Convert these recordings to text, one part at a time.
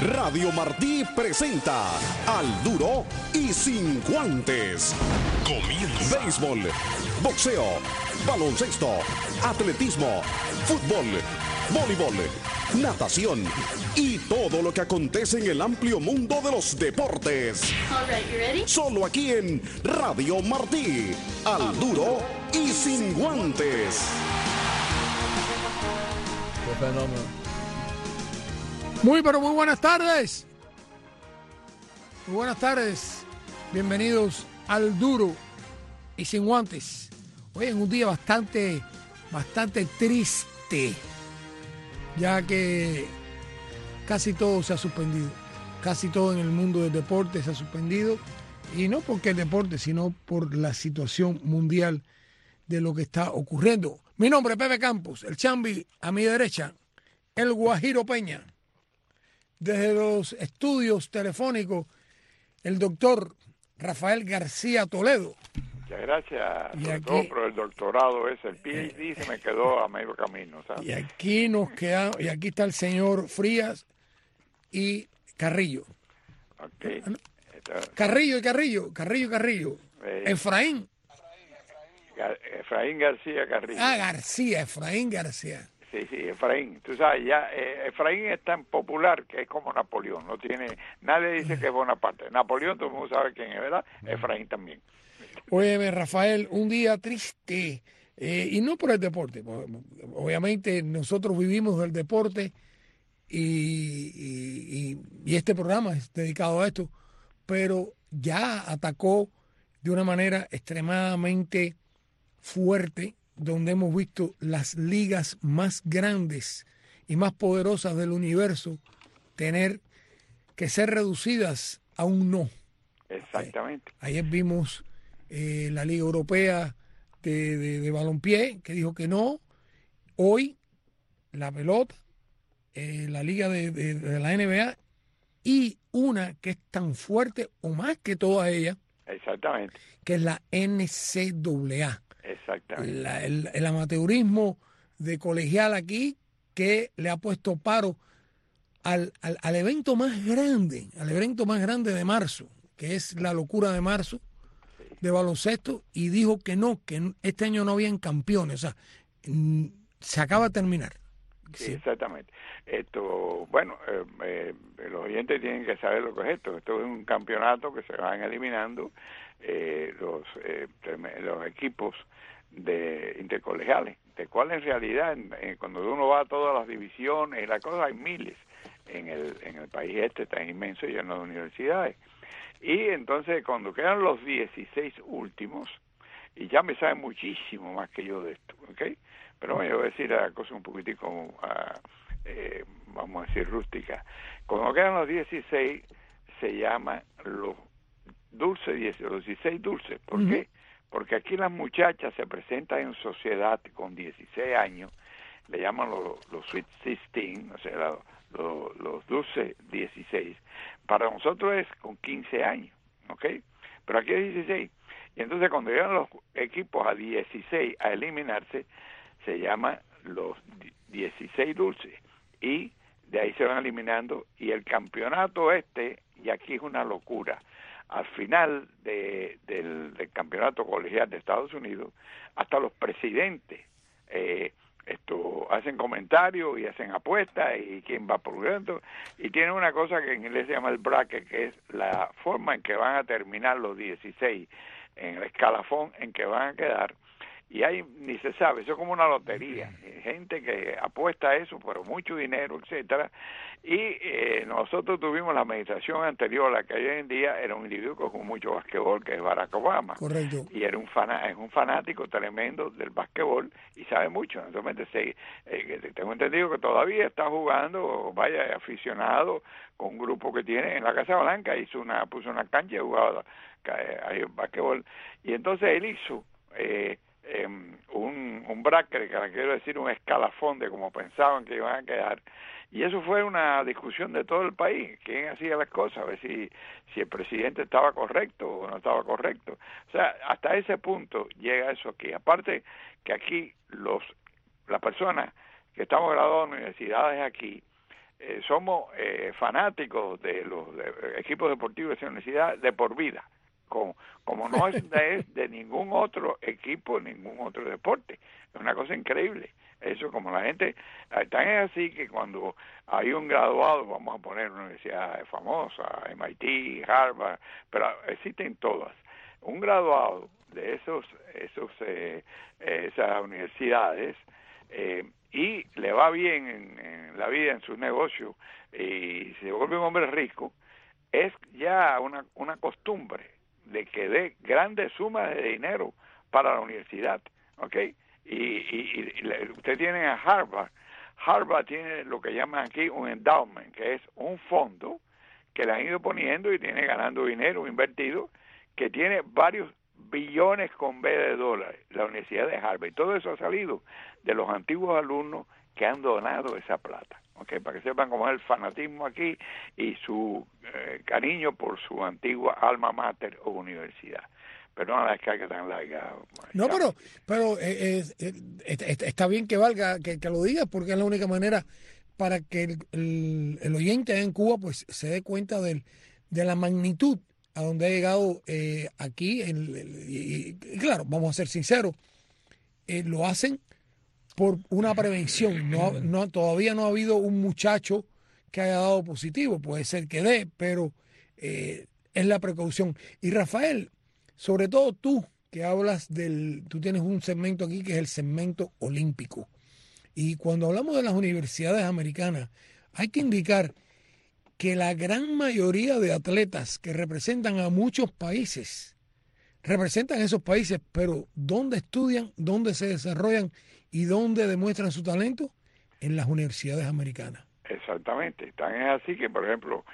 Radio Martí presenta Al Duro y Sin Guantes. Comienza. Béisbol, boxeo, baloncesto, atletismo, fútbol, voleibol, natación y todo lo que acontece en el amplio mundo de los deportes. All right, you ready? Solo aquí en Radio Martí. Al Duro y Sin Guantes. Qué fenómeno. Muy buenas tardes. Muy buenas tardes. Bienvenidos al Duro y Sin Guantes. Hoy en un día bastante triste, ya que casi todo se ha suspendido. Casi todo en el mundo del deporte se ha suspendido. Y no porque el deporte, sino por la situación mundial de lo que está ocurriendo. Mi nombre es Pepe Campos, el Chambi a mi derecha, el Guajiro Peña. Desde los estudios telefónicos, el doctor Rafael García Toledo. Muchas gracias, Y doctor, aquí, pero el doctorado ese, el PhD, se me quedó a medio camino, ¿sabes? y aquí está el señor Frías y Carrillo. Okay. Carrillo. Efraín. Efraín García Carrillo. Efraín García. Sí, Efraín. Tú sabes, ya Efraín es tan popular que es como Napoleón. Nadie dice que es Bonaparte. Napoleón, todo el mundo sabe quién es, ¿verdad? Efraín también. Óyeme, Rafael, un día triste, y no por el deporte. Obviamente nosotros vivimos del deporte y este programa es dedicado a esto, pero ya atacó de una manera extremadamente fuerte, donde hemos visto las ligas más grandes y más poderosas del universo tener que ser reducidas a un no. Exactamente. Ayer vimos la Liga Europea de balompié, que dijo que no. Hoy, la pelota, la Liga de la NBA y una que es tan fuerte o más que todas ellas, Exactamente. que es la NCAA. Exactamente. El amateurismo de colegial aquí, que le ha puesto paro al evento más grande, de marzo, que es la locura de marzo de baloncesto, y dijo que este año no habían campeones. O sea, se acaba de terminar. Sí, exactamente. Bueno, los oyentes tienen que saber lo que es esto. Esto es un campeonato que se van eliminando los equipos de intercolegiales, de cual en realidad cuando uno va a todas las divisiones y la cosa, hay miles en el país tan inmenso, lleno de universidades. Y entonces cuando quedan los 16 últimos, y ya me saben muchísimo más que yo de esto, ¿ok? Pero bueno, yo voy a decir la cosa un poquitico, vamos a decir, rústica. Cuando quedan los 16, se llama los 16 dulces. ¿Por qué? Porque aquí las muchachas se presentan en sociedad con 16 años, le llaman los Sweet 16, o sea, los dulces 16. Para nosotros es con 15 años, ¿ok? Pero aquí es 16. Y entonces cuando llegan los equipos a 16 a eliminarse, se llama los 16 dulces. Y de ahí se van eliminando. Y el campeonato y aquí es una locura. Al final del campeonato colegial de Estados Unidos, hasta los presidentes hacen comentarios y hacen apuestas y quién va por dentro, y tienen una cosa que en inglés se llama el bracket, que es la forma en que van a terminar los 16 en el escalafón en que van a quedar. Y ahí ni se sabe, eso es como una lotería, gente que apuesta a eso por mucho dinero, etcétera. Y nosotros tuvimos la administración anterior, la que hay hoy en día, era un individuo que jugó mucho basquetbol, que es Barack Obama. Correcto. Y era es un fanático tremendo del basquetbol y sabe mucho. Entonces, tengo entendido que todavía está jugando, aficionado, con un grupo que tiene en la Casa Blanca, puso una cancha y jugaba basquetbol. Y entonces él hizo un bracket, que quiero decir un escalafón de cómo pensaban que iban a quedar, y eso fue una discusión de todo el país, quién hacía las cosas, a ver si el presidente estaba correcto o no estaba correcto. O sea, hasta ese punto llega eso aquí. Aparte que aquí las personas que estamos graduados en universidades aquí somos fanáticos de los equipos deportivos de esa universidad de por vida, como no es de ningún otro equipo, ningún otro deporte. Es una cosa increíble. Eso, como la gente, tan es así que cuando hay un graduado, vamos a poner una universidad famosa, MIT, Harvard, pero existen todas. Un graduado de esas universidades y le va bien en la vida, en sus negocios, y se vuelve un hombre rico, es ya una costumbre de que dé grandes sumas de dinero para la universidad, ¿ok? Y usted tiene a Harvard tiene lo que llaman aquí un endowment, que es un fondo que le han ido poniendo y tiene ganando dinero invertido, que tiene varios billones con B de dólares, la Universidad de Harvard. Y todo eso ha salido de los antiguos alumnos que han donado esa plata, ¿okay? Para que sepan cómo es el fanatismo aquí y su cariño por su antigua alma mater o universidad. Perdón la descarga tan larga. No, pero está bien que valga, que lo digas, porque es la única manera para que el oyente en Cuba pues se dé cuenta de la magnitud a donde ha llegado aquí. Y claro, vamos a ser sinceros, lo hacen por una prevención. Todavía no ha habido un muchacho que haya dado positivo. Puede ser que dé, pero es la precaución. Y Rafael, sobre todo tú, que hablas tú tienes un segmento aquí que es el segmento olímpico. Y cuando hablamos de las universidades americanas, hay que indicar que la gran mayoría de atletas que representan a muchos países, representan esos países, pero ¿dónde estudian, dónde se desarrollan y dónde demuestran su talento? En las universidades americanas. Exactamente. Tan es así que, por ejemplo,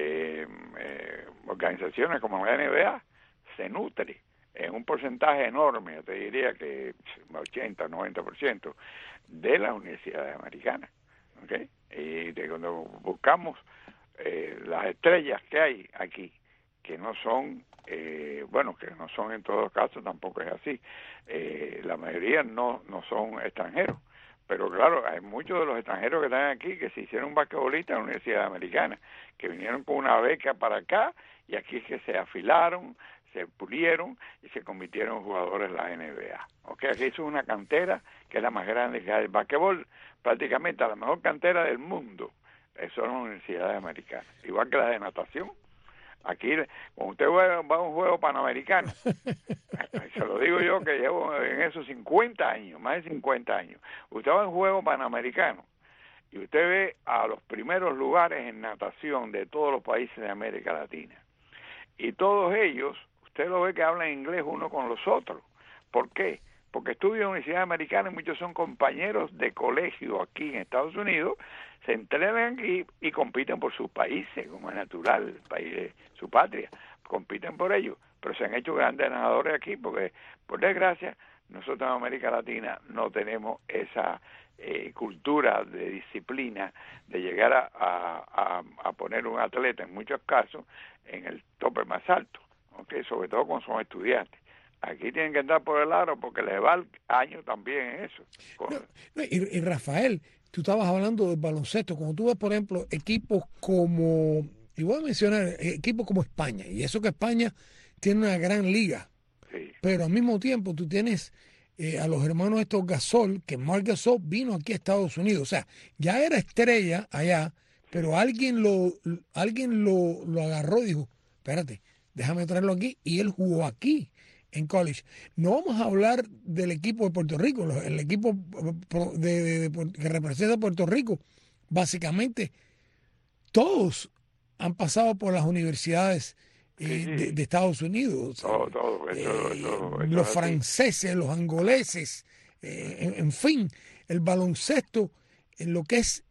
organizaciones como la NBA se nutre en un porcentaje enorme, yo te diría que 80 o 90% de las universidades americanas, ¿okay? Y cuando buscamos las estrellas que hay aquí, que no son, que no son en todos los casos, tampoco es así, la mayoría no son extranjeros, pero claro, hay muchos de los extranjeros que están aquí que se hicieron basquetbolistas en la Universidad Americana, que vinieron con una beca para acá y aquí es que se afilaron, se pulieron y se convirtieron en jugadores de la NBA. Okay, aquí es una cantera que es la más grande que hay. El basquetbol, prácticamente la mejor cantera del mundo, son las universidades americanas, igual que la de natación. Aquí, cuando usted va a un juego panamericano, se lo digo yo que llevo en esos 50 años, más de 50 años, usted va a un juego panamericano y usted ve a los primeros lugares en natación de todos los países de América Latina. Y todos ellos, usted lo ve que hablan inglés uno con los otros. ¿Por qué? Porque estudian en la Universidad Americana y muchos son compañeros de colegio aquí en Estados Unidos, se entrenan aquí y compiten por sus países, como es natural, el país de su patria, compiten por ellos, pero se han hecho grandes ganadores aquí porque, por desgracia, nosotros en América Latina no tenemos esa cultura de disciplina de llegar a poner un atleta, en muchos casos, en el tope más alto, ¿okay? Sobre todo cuando son estudiantes. Aquí tienen que andar por el aro porque les va el año también en eso. Y Rafael, tú estabas hablando del baloncesto. Cuando tú ves, por ejemplo, equipos como, y voy a mencionar equipos como España, y eso que España tiene una gran liga, sí. Pero al mismo tiempo tú tienes a los hermanos estos Gasol, que Marc Gasol vino aquí a Estados Unidos. O sea, ya era estrella allá, pero alguien lo agarró y dijo, espérate, déjame traerlo aquí, y él jugó aquí en college. No vamos a hablar del equipo de Puerto Rico, el equipo que representa a Puerto Rico. Básicamente, todos han pasado por las universidades de Estados Unidos. Los franceses, los angoleses, en fin, el baloncesto, lo que es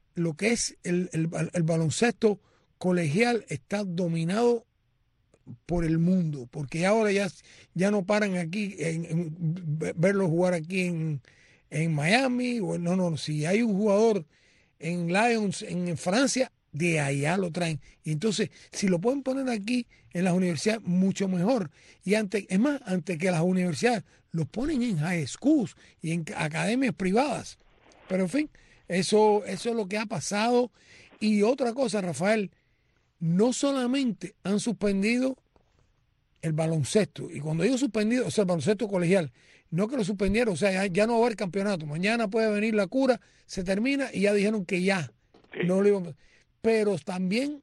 el baloncesto colegial está dominado por el mundo, porque ahora ya no paran aquí en verlo jugar aquí en Miami, o no, si hay un jugador en Lions en Francia, de allá lo traen. Y entonces, si lo pueden poner aquí en las universidades, mucho mejor. Y antes que las universidades los ponen en high schools y en academias privadas. Pero en fin, Eso es lo que ha pasado. Y otra cosa, Rafael, no solamente han suspendido el baloncesto, y cuando digo suspendido, o sea, el baloncesto colegial, no que lo suspendieron, o sea, ya no va a haber campeonato, mañana puede venir la cura, se termina y ya dijeron que ya, Sí. no lo iban, pero también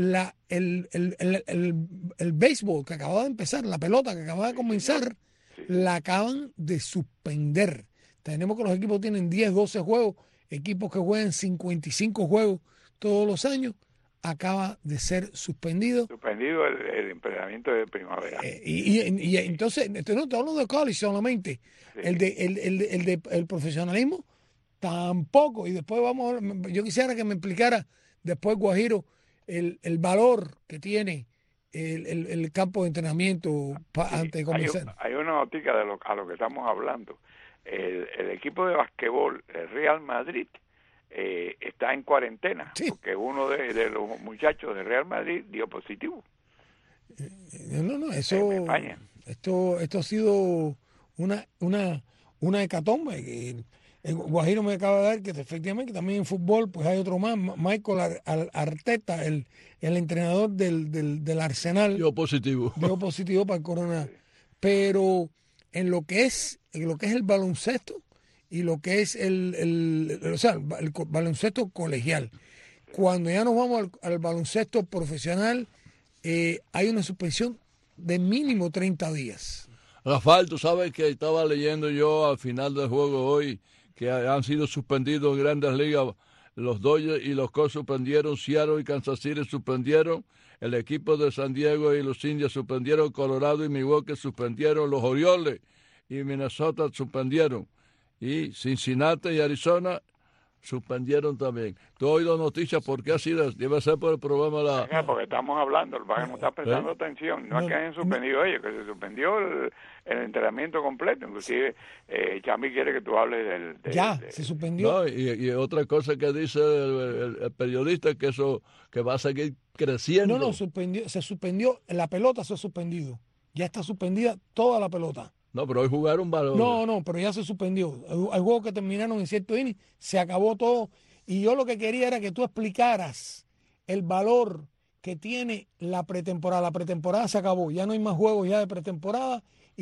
el béisbol que acaba de empezar, la pelota que acaba de comenzar, Sí. la acaban de suspender. Tenemos que los equipos tienen 10, 12 juegos, equipos que juegan 55 juegos todos los años, acaba de ser suspendido. Suspendido el entrenamiento de primavera. Y entonces, no te hablo de college solamente, Sí. el profesionalismo tampoco. Y después yo quisiera que me explicara después, Guajiro, el valor que tiene el campo de entrenamiento antes de comenzar. Hay una notica a lo que estamos hablando. El equipo de basquetbol, el Real Madrid, está en cuarentena, Sí. porque uno de los muchachos de Real Madrid dio positivo. No, eso, En España. esto ha sido una hecatombe. El Guajiro me acaba de dar que efectivamente también en fútbol pues hay otro más, Michael Arteta, el entrenador del Arsenal, Dio positivo. dio positivo para el corona. Pero en lo que es el baloncesto y lo que es el baloncesto colegial, cuando ya nos vamos al baloncesto profesional, hay una suspensión de mínimo 30 días. Rafael, tú sabes que estaba leyendo yo al final del juego hoy que han sido suspendidos en Grandes Ligas. Los Dodgers y los Cubs suspendieron, Seattle y Kansas City suspendieron, el equipo de San Diego y los Indios suspendieron, Colorado y Milwaukee suspendieron, los Orioles y Minnesota suspendieron, y Cincinnati y Arizona suspendieron también. Tú has oído noticias, ¿por qué ha sido? Debe ser por el problema de Porque estamos hablando, el Bayern no está prestando atención, no es que hayan suspendido ellos, que se suspendió el entrenamiento completo, inclusive Chami quiere que tú hables Se suspendió. No, y otra cosa que dice el periodista, que eso que va a seguir creciendo. No, se suspendió, la pelota se ha suspendido, ya está suspendida toda la pelota. No, pero hoy jugaron valor. No, pero ya se suspendió. Hay juegos que terminaron en cierto inning, se acabó todo. Y yo lo que quería era que tú explicaras el valor que tiene la pretemporada. La pretemporada se acabó, ya no hay más juegos ya de pretemporada y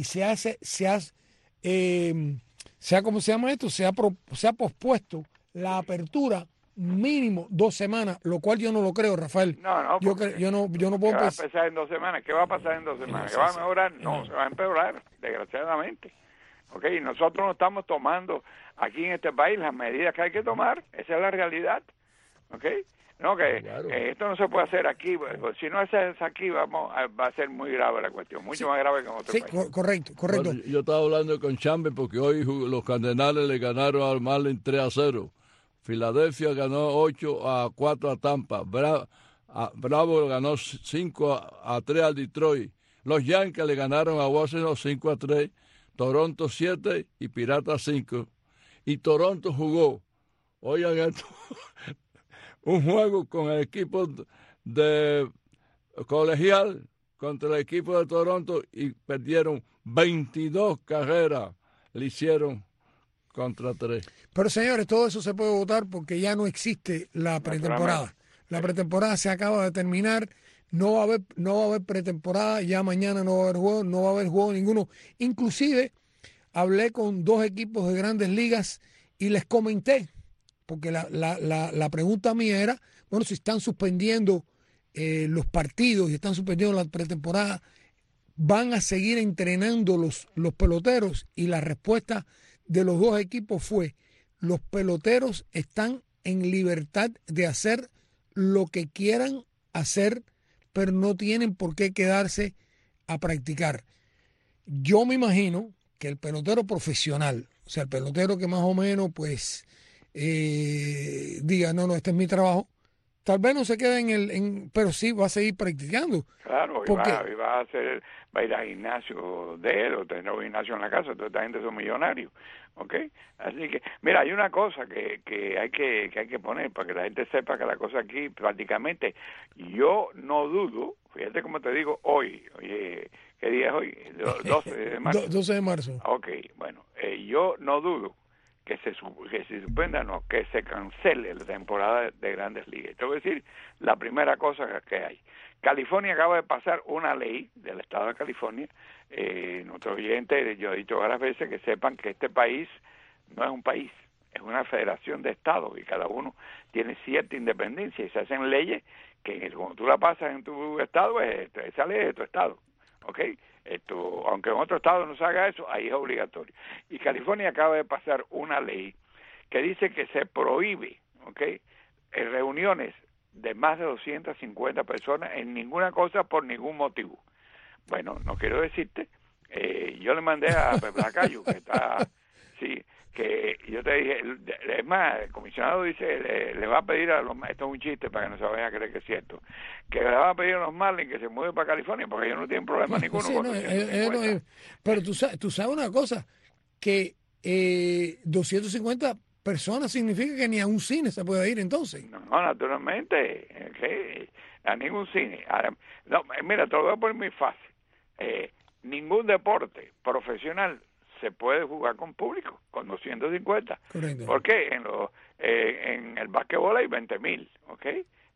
¿cómo se llama esto? Se ha pospuesto la apertura mínimo 2 semanas, lo cual yo no lo creo, Rafael. No, yo no puedo ¿qué va a empezar en 2 semanas? ¿Qué va a pasar en 2 semanas? ¿Que va a mejorar? No, se va a empeorar, desgraciadamente. ¿Okay? Y nosotros no estamos tomando aquí en este país las medidas que hay que tomar, esa es la realidad. ¿Okay? No, claro. Esto no se puede hacer aquí, pues, si no es aquí va a ser muy grave la cuestión, mucho más grave que en otro país. Sí, correcto. Bueno, yo estaba hablando con Chambe porque hoy los Cardenales le ganaron al Marlins 3-0. Filadelfia ganó 8-4 a Tampa. Bravo ganó 5-3 al Detroit. Los Yankees le ganaron a Washington 5-3. Toronto 7 y Piratas 5. Y Toronto jugó, oigan esto, un juego con el equipo de colegial contra el equipo de Toronto y perdieron 22 carreras. Le hicieron contra 3. Pero señores, todo eso se puede votar porque ya no existe la pretemporada. La pretemporada se acaba de terminar, no va a haber pretemporada, ya mañana no va a haber juego, no va a haber juego ninguno. Inclusive hablé con 2 equipos de Grandes Ligas y les comenté, porque la pregunta mía era, bueno, si están suspendiendo los partidos y están suspendiendo la pretemporada, ¿van a seguir entrenando los peloteros? Y la respuesta de los 2 equipos fue, los peloteros están en libertad de hacer lo que quieran hacer, pero no tienen por qué quedarse a practicar. Yo me imagino que el pelotero profesional, o sea, el pelotero que más o menos pues diga, no, este es mi trabajo, tal vez no se quede pero sí va a seguir practicando. Claro, y va a ir al gimnasio de él o tener un gimnasio en la casa, toda esta gente son millonarios, ¿ok? Así que, mira, hay una cosa que hay que poner para que la gente sepa que la cosa aquí prácticamente, yo no dudo, fíjate como te digo, hoy, oye, ¿qué día es hoy? 12 de marzo. 12 de marzo. Ok, bueno, yo no dudo que se suspenda, no, que se cancele la temporada de Grandes Ligas. Te voy a decir la primera cosa que hay. California acaba de pasar una ley del estado de California. Nuestros oyentes, yo he dicho varias veces que sepan que este país no es un país, es una federación de estados y cada uno tiene cierta independencia y se hacen leyes que cuando tú la pasas en tu estado, esa ley es de tu estado, ¿ok? Aunque en otro estado no se haga eso, ahí es obligatorio. Y California acaba de pasar una ley que dice que se prohíbe, ¿ok?, en reuniones de más de 250 personas en ninguna cosa por ningún motivo. Bueno, no quiero decirte, yo le mandé a Pepe Lacayo, que está, sí, que yo te dije, es más, el comisionado dice, le va a pedir a los, esto es un chiste para que no se vayan a creer que es cierto, que le va a pedir a los Marlins que se mueven para California porque ellos no tienen problema ninguno. Sí, pero tú sabes una cosa, que 250 personas significa que ni a un cine se puede ir entonces. No, naturalmente, a ningún cine. Ahora, no, mira, te lo voy a poner muy fácil. Ningún deporte profesional se puede jugar con público, con 250. Correcto. ¿Por qué? En el básquetbol hay 20,000, ¿ok?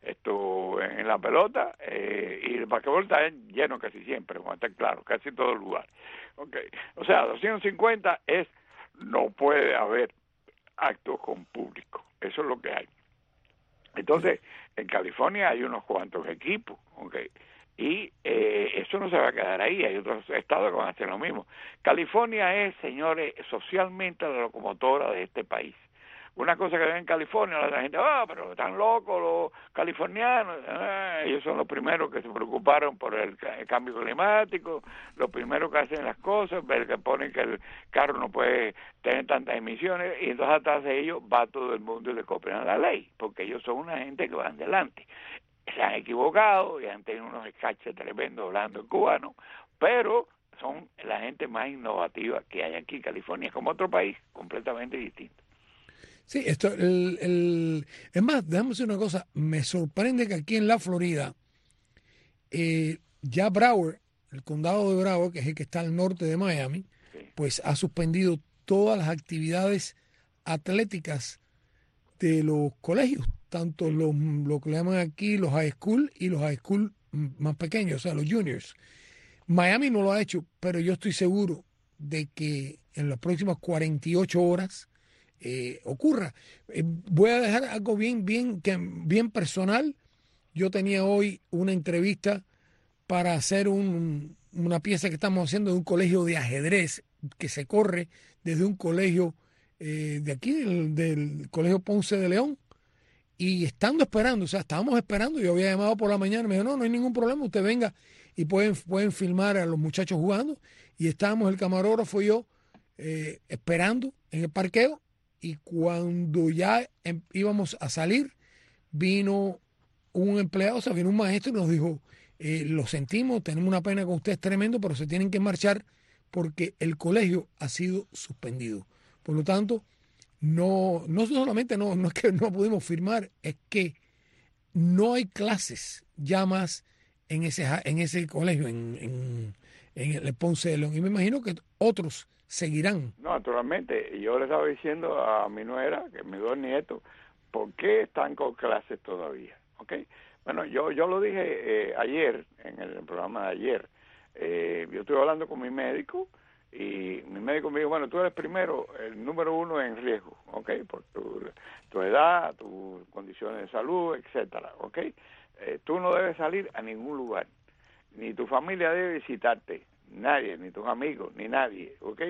En la pelota, y el básquetbol está lleno casi siempre, como está claro, casi todo el lugar. ¿Okay? O sea, 250 no puede haber actos con público. Eso es lo que hay. Entonces, en California hay unos cuantos equipos, ¿okay? Y eso no se va a quedar ahí, hay otros estados que van a hacer lo mismo. California es, señores, socialmente la locomotora de este país. Una cosa que ven en California, la gente, pero están locos los californianos. Ellos son los primeros que se preocuparon por el cambio climático, los primeros que hacen las cosas, ver que ponen que el carro no puede tener tantas emisiones, y entonces atrás de ellos va todo el mundo y le copian la ley, porque ellos son una gente que van delante. Se han equivocado y han tenido unos escaches tremendos hablando en cubano, pero son la gente más innovativa que hay aquí en California, es como otro país completamente distinto. Sí, es más, déjame decir una cosa, me sorprende que aquí en la Florida, ya Broward, el condado de Broward, que es el que está al norte de Miami, sí, pues ha suspendido todas las actividades atléticas de los colegios, tanto lo que le llaman aquí los high school y los high school más pequeños, o sea, los juniors. Miami no lo ha hecho, pero yo estoy seguro de que en las próximas 48 horas ocurra. Voy a dejar algo bien personal. Yo tenía hoy una entrevista para hacer una pieza que estamos haciendo de un colegio de ajedrez que se corre desde un colegio de aquí, del Colegio Ponce de León, y estábamos esperando, yo había llamado por la mañana, me dijo, no hay ningún problema, usted venga y pueden filmar a los muchachos jugando, y estábamos el camarógrafo y yo esperando en el parqueo, y cuando ya íbamos a salir, vino un empleado, o sea, vino un maestro y nos dijo, lo sentimos, tenemos una pena con ustedes tremendo, pero se tienen que marchar porque el colegio ha sido suspendido. Por lo tanto, no solamente no es que no pudimos firmar, es que no hay clases ya más en ese colegio, en el Ponce de León. Y me imagino que otros seguirán. No, naturalmente. Yo le estaba diciendo a mi nuera, que mis dos nietos, ¿por qué están con clases todavía? ¿Okay? Bueno, yo lo dije ayer, en el programa de ayer. Yo estuve hablando con mi médico, y mi médico me dijo, bueno, tú eres primero, el número uno en riesgo, ¿ok? Por tu edad, tus condiciones de salud, etcétera, ¿ok? Tú no debes salir a ningún lugar, ni tu familia debe visitarte, nadie, ni tus amigos, ni nadie, ¿ok?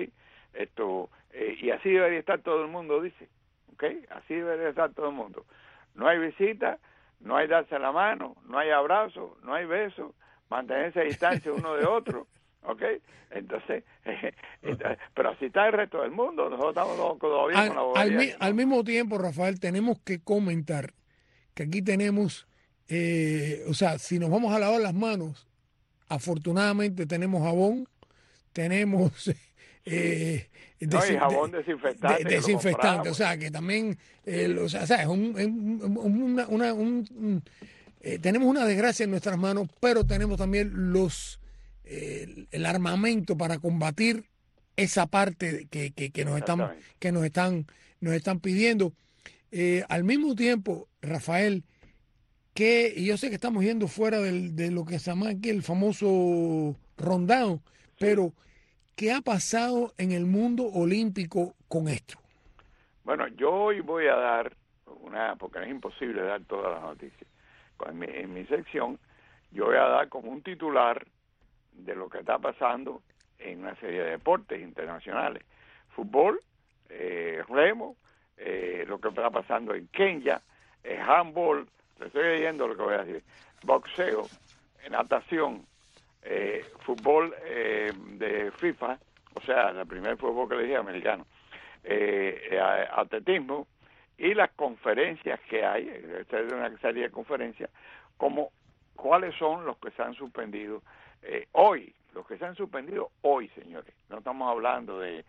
Y así debería estar todo el mundo, dice, ¿ok? Así debería estar todo el mundo. No hay visita, no hay darse la mano, no hay abrazo, no hay beso, mantenerse a distancia uno de otro. ¿Ok? Entonces, pero así está el resto del mundo. Nosotros estamos todavía con la bobería. Al mismo tiempo, Rafael, tenemos que comentar que aquí tenemos, o sea, si nos vamos a lavar las manos, afortunadamente tenemos jabón, tenemos y jabón desinfectante. Desinfectante, o sea, que también, o sea, es tenemos una desgracia en nuestras manos, pero tenemos también el armamento para combatir esa parte que nos están nos están pidiendo. Al mismo tiempo, Rafael, y yo sé que estamos yendo fuera de lo que se llama aquí el famoso rundown, pero ¿qué ha pasado en el mundo olímpico con esto? Bueno, yo hoy voy a dar porque es imposible dar todas las noticias. En mi sección, yo voy a dar como un titular de lo que está pasando en una serie de deportes internacionales. Fútbol, remo, lo que está pasando en Kenia, handball, te estoy leyendo lo que voy a decir, boxeo, natación, fútbol de FIFA, o sea, el primer fútbol que le dije americano, atletismo y las conferencias que hay, esta es una serie de conferencias, como cuáles son los que se han suspendido hoy, los que se han suspendido hoy, señores. No estamos hablando de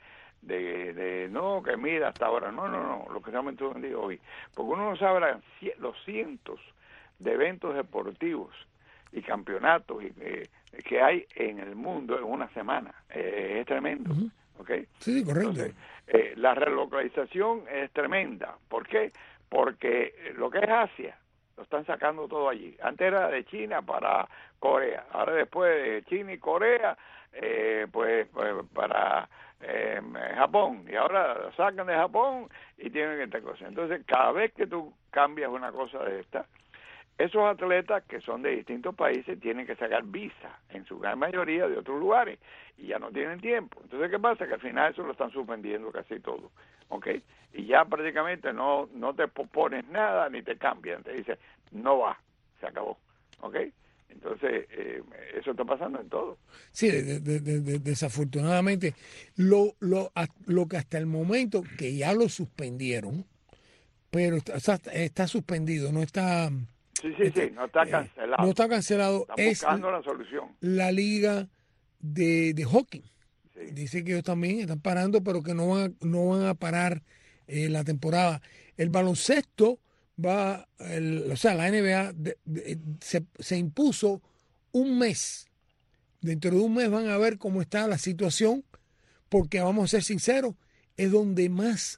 no, que mira hasta ahora, no, los que se han suspendido hoy, porque uno no sabe los cientos de eventos deportivos y campeonatos que hay en el mundo en una semana. Es tremendo. Uh-huh. ¿Okay? Sí, correcto. Entonces, la relocalización es tremenda. ¿Por qué? Porque lo que es Asia lo están sacando todo allí. Antes era de China para Corea, ahora después de China y Corea pues para Japón, y ahora lo sacan de Japón y tienen esta cosa. Entonces, cada vez que tú cambias una cosa de esta, esos atletas que son de distintos países tienen que sacar visa, en su gran mayoría de otros lugares, y ya no tienen tiempo. Entonces, ¿qué pasa? Que al final eso lo están suspendiendo casi todo, ¿ok? Y ya prácticamente no te pones nada ni te cambian, te dicen, no va, se acabó, ¿ok? Entonces, eso está pasando en todo. Sí, desafortunadamente, lo que hasta el momento, que ya lo suspendieron, pero está suspendido, no está... Sí, no está cancelado. No está cancelado. Están buscando la solución. La liga de hockey. Sí. Dice que ellos también están parando, pero que no van a parar la temporada. El baloncesto la NBA se impuso un mes. Dentro de un mes van a ver cómo está la situación, porque vamos a ser sinceros, es donde más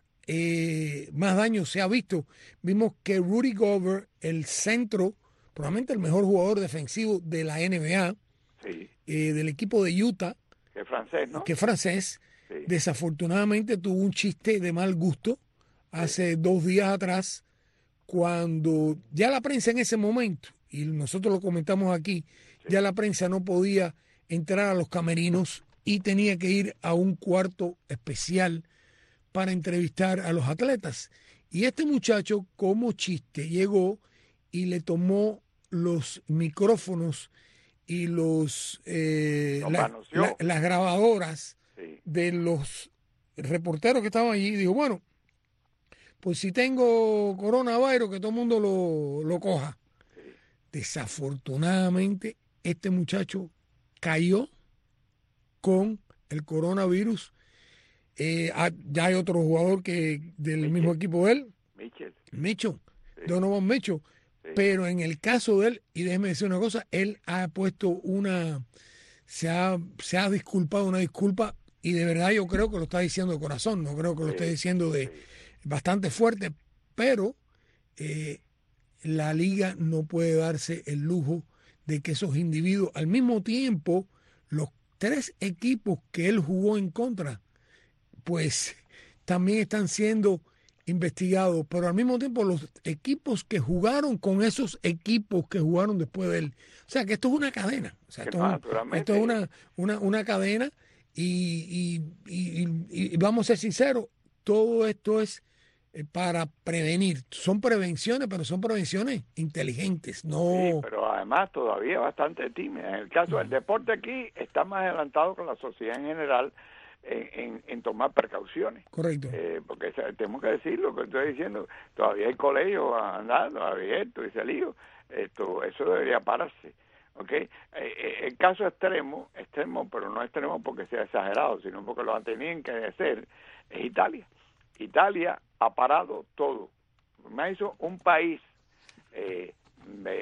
daño se ha visto. Vimos que Rudy Gobert, el centro, probablemente el mejor jugador defensivo de la NBA, sí. Del equipo de Utah, que es francés, ¿no? Sí. Desafortunadamente tuvo un chiste de mal gusto hace 2 días atrás, cuando ya la prensa en ese momento, y nosotros lo comentamos aquí, ya la prensa no podía entrar a los camerinos y tenía que ir a un cuarto especial para entrevistar a los atletas. Y este muchacho, como chiste, llegó y le tomó los micrófonos y las grabadoras de los reporteros que estaban allí, y dijo, bueno, pues si tengo coronavirus, que todo el mundo lo coja. Desafortunadamente, este muchacho cayó con el coronavirus. Ya hay otro jugador del mismo equipo de él, Mitchell, Donovan Mitchell, pero en el caso de él, y déjeme decir una cosa, él ha puesto se ha disculpado, una disculpa, y de verdad yo creo que lo está diciendo de corazón, no creo que lo esté diciendo bastante fuerte, pero la liga no puede darse el lujo de que esos individuos, al mismo tiempo, los 3 equipos que él jugó en contra, pues también están siendo investigados, pero al mismo tiempo los equipos que jugaron con esos equipos que jugaron después de él. O sea, que esto es una cadena. O sea, esto es una cadena y vamos a ser sinceros, todo esto es para prevenir. Son prevenciones, pero son prevenciones inteligentes. No. Sí, pero además todavía bastante tímida. En el caso del deporte aquí está más adelantado con la sociedad en general en tomar precauciones. Correcto. Porque tenemos que decir lo que estoy diciendo. Todavía hay colegios andando abiertos y salidos. Eso debería pararse. ¿Okay? El caso extremo, pero no extremo porque sea exagerado, sino porque lo tenían que hacer, es Italia. Italia ha parado todo. Me hizo un país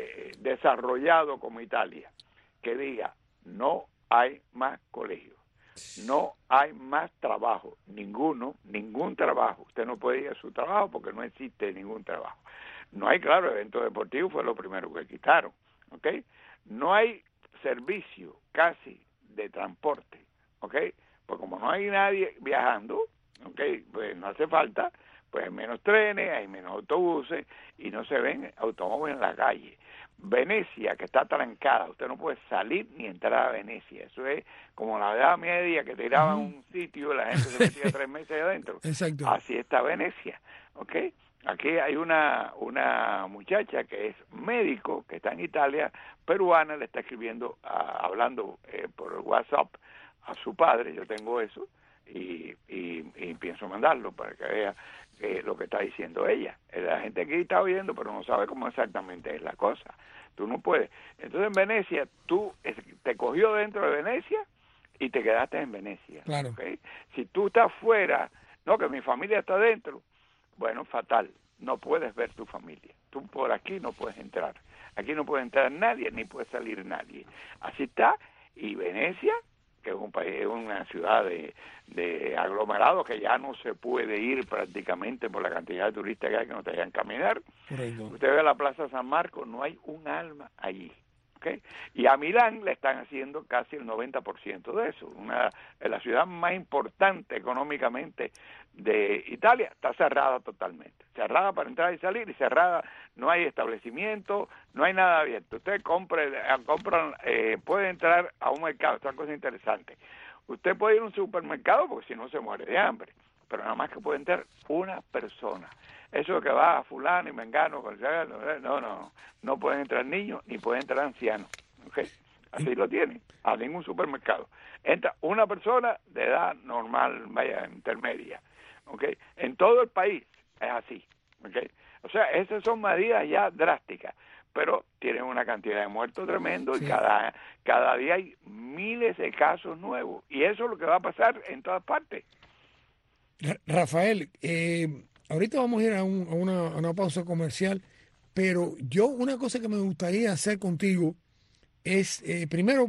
desarrollado como Italia que diga no hay más colegios. No hay más trabajo, ningún trabajo. Usted no puede ir a su trabajo porque no existe ningún trabajo. No hay, claro, eventos deportivos fue lo primero que quitaron, ¿ok? No hay servicio casi de transporte, ¿ok? Pues como no hay nadie viajando, ¿ok? Pues no hace falta, pues hay menos trenes, hay menos autobuses y no se ven automóviles en la calle. Venecia, que está trancada, usted no puede salir ni entrar a Venecia. Eso es como la Edad Media, que tiraban un sitio y la gente se metía 3 meses adentro. Exacto. Así está Venecia, ¿ok? Aquí hay una muchacha que es médico, que está en Italia, peruana, le está escribiendo, hablando por el WhatsApp a su padre. Yo tengo eso y pienso mandarlo para que vea lo que está diciendo ella. La gente aquí está oyendo, pero no sabe cómo exactamente es la cosa. Tú no puedes. Entonces en Venecia, te cogió dentro de Venecia y te quedaste en Venecia. Claro. ¿Okay? Si tú estás fuera, no, que mi familia está dentro, bueno, fatal. No puedes ver tu familia. Tú por aquí no puedes entrar. Aquí no puede entrar nadie, ni puede salir nadie. Así está. Y Venecia, que es un país, una ciudad de aglomerados, que ya no se puede ir prácticamente por la cantidad de turistas que hay, que no te dejan caminar. Correcto. Usted ve la Plaza San Marcos, no hay un alma allí. ¿Okay? Y a Milán le están haciendo casi el 90% de eso. La ciudad más importante económicamente de Italia está cerrada totalmente. Cerrada para entrar y salir, y cerrada, no hay establecimiento, no hay nada abierto. Usted puede entrar a un mercado, esta cosa interesante. Usted puede ir a un supermercado porque si no se muere de hambre, pero nada más que puede entrar una persona. Eso que va a fulano y mengano, no pueden entrar niños ni pueden entrar ancianos, ¿okay? Así lo tienen, a ningún supermercado. Entra una persona de edad normal, vaya, intermedia, ¿okay? En todo el país es así, ¿okay? O sea, esas son medidas ya drásticas, pero tienen una cantidad de muertos tremendo, sí. Y cada día hay miles de casos nuevos, y eso es lo que va a pasar en todas partes. Rafael, ahorita vamos a ir a una pausa comercial, pero una cosa que me gustaría hacer contigo es, primero,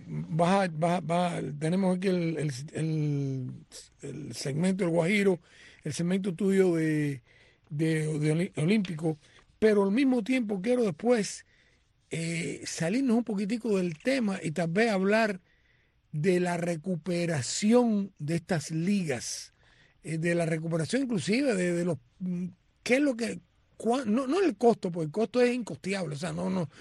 tenemos aquí el segmento del Guajiro, el segmento tuyo de Olímpico, pero al mismo tiempo quiero después salirnos un poquitico del tema y tal vez hablar de la recuperación de estas ligas, de la recuperación inclusive de los qué es lo que no el costo, porque el costo es incosteable, o sea,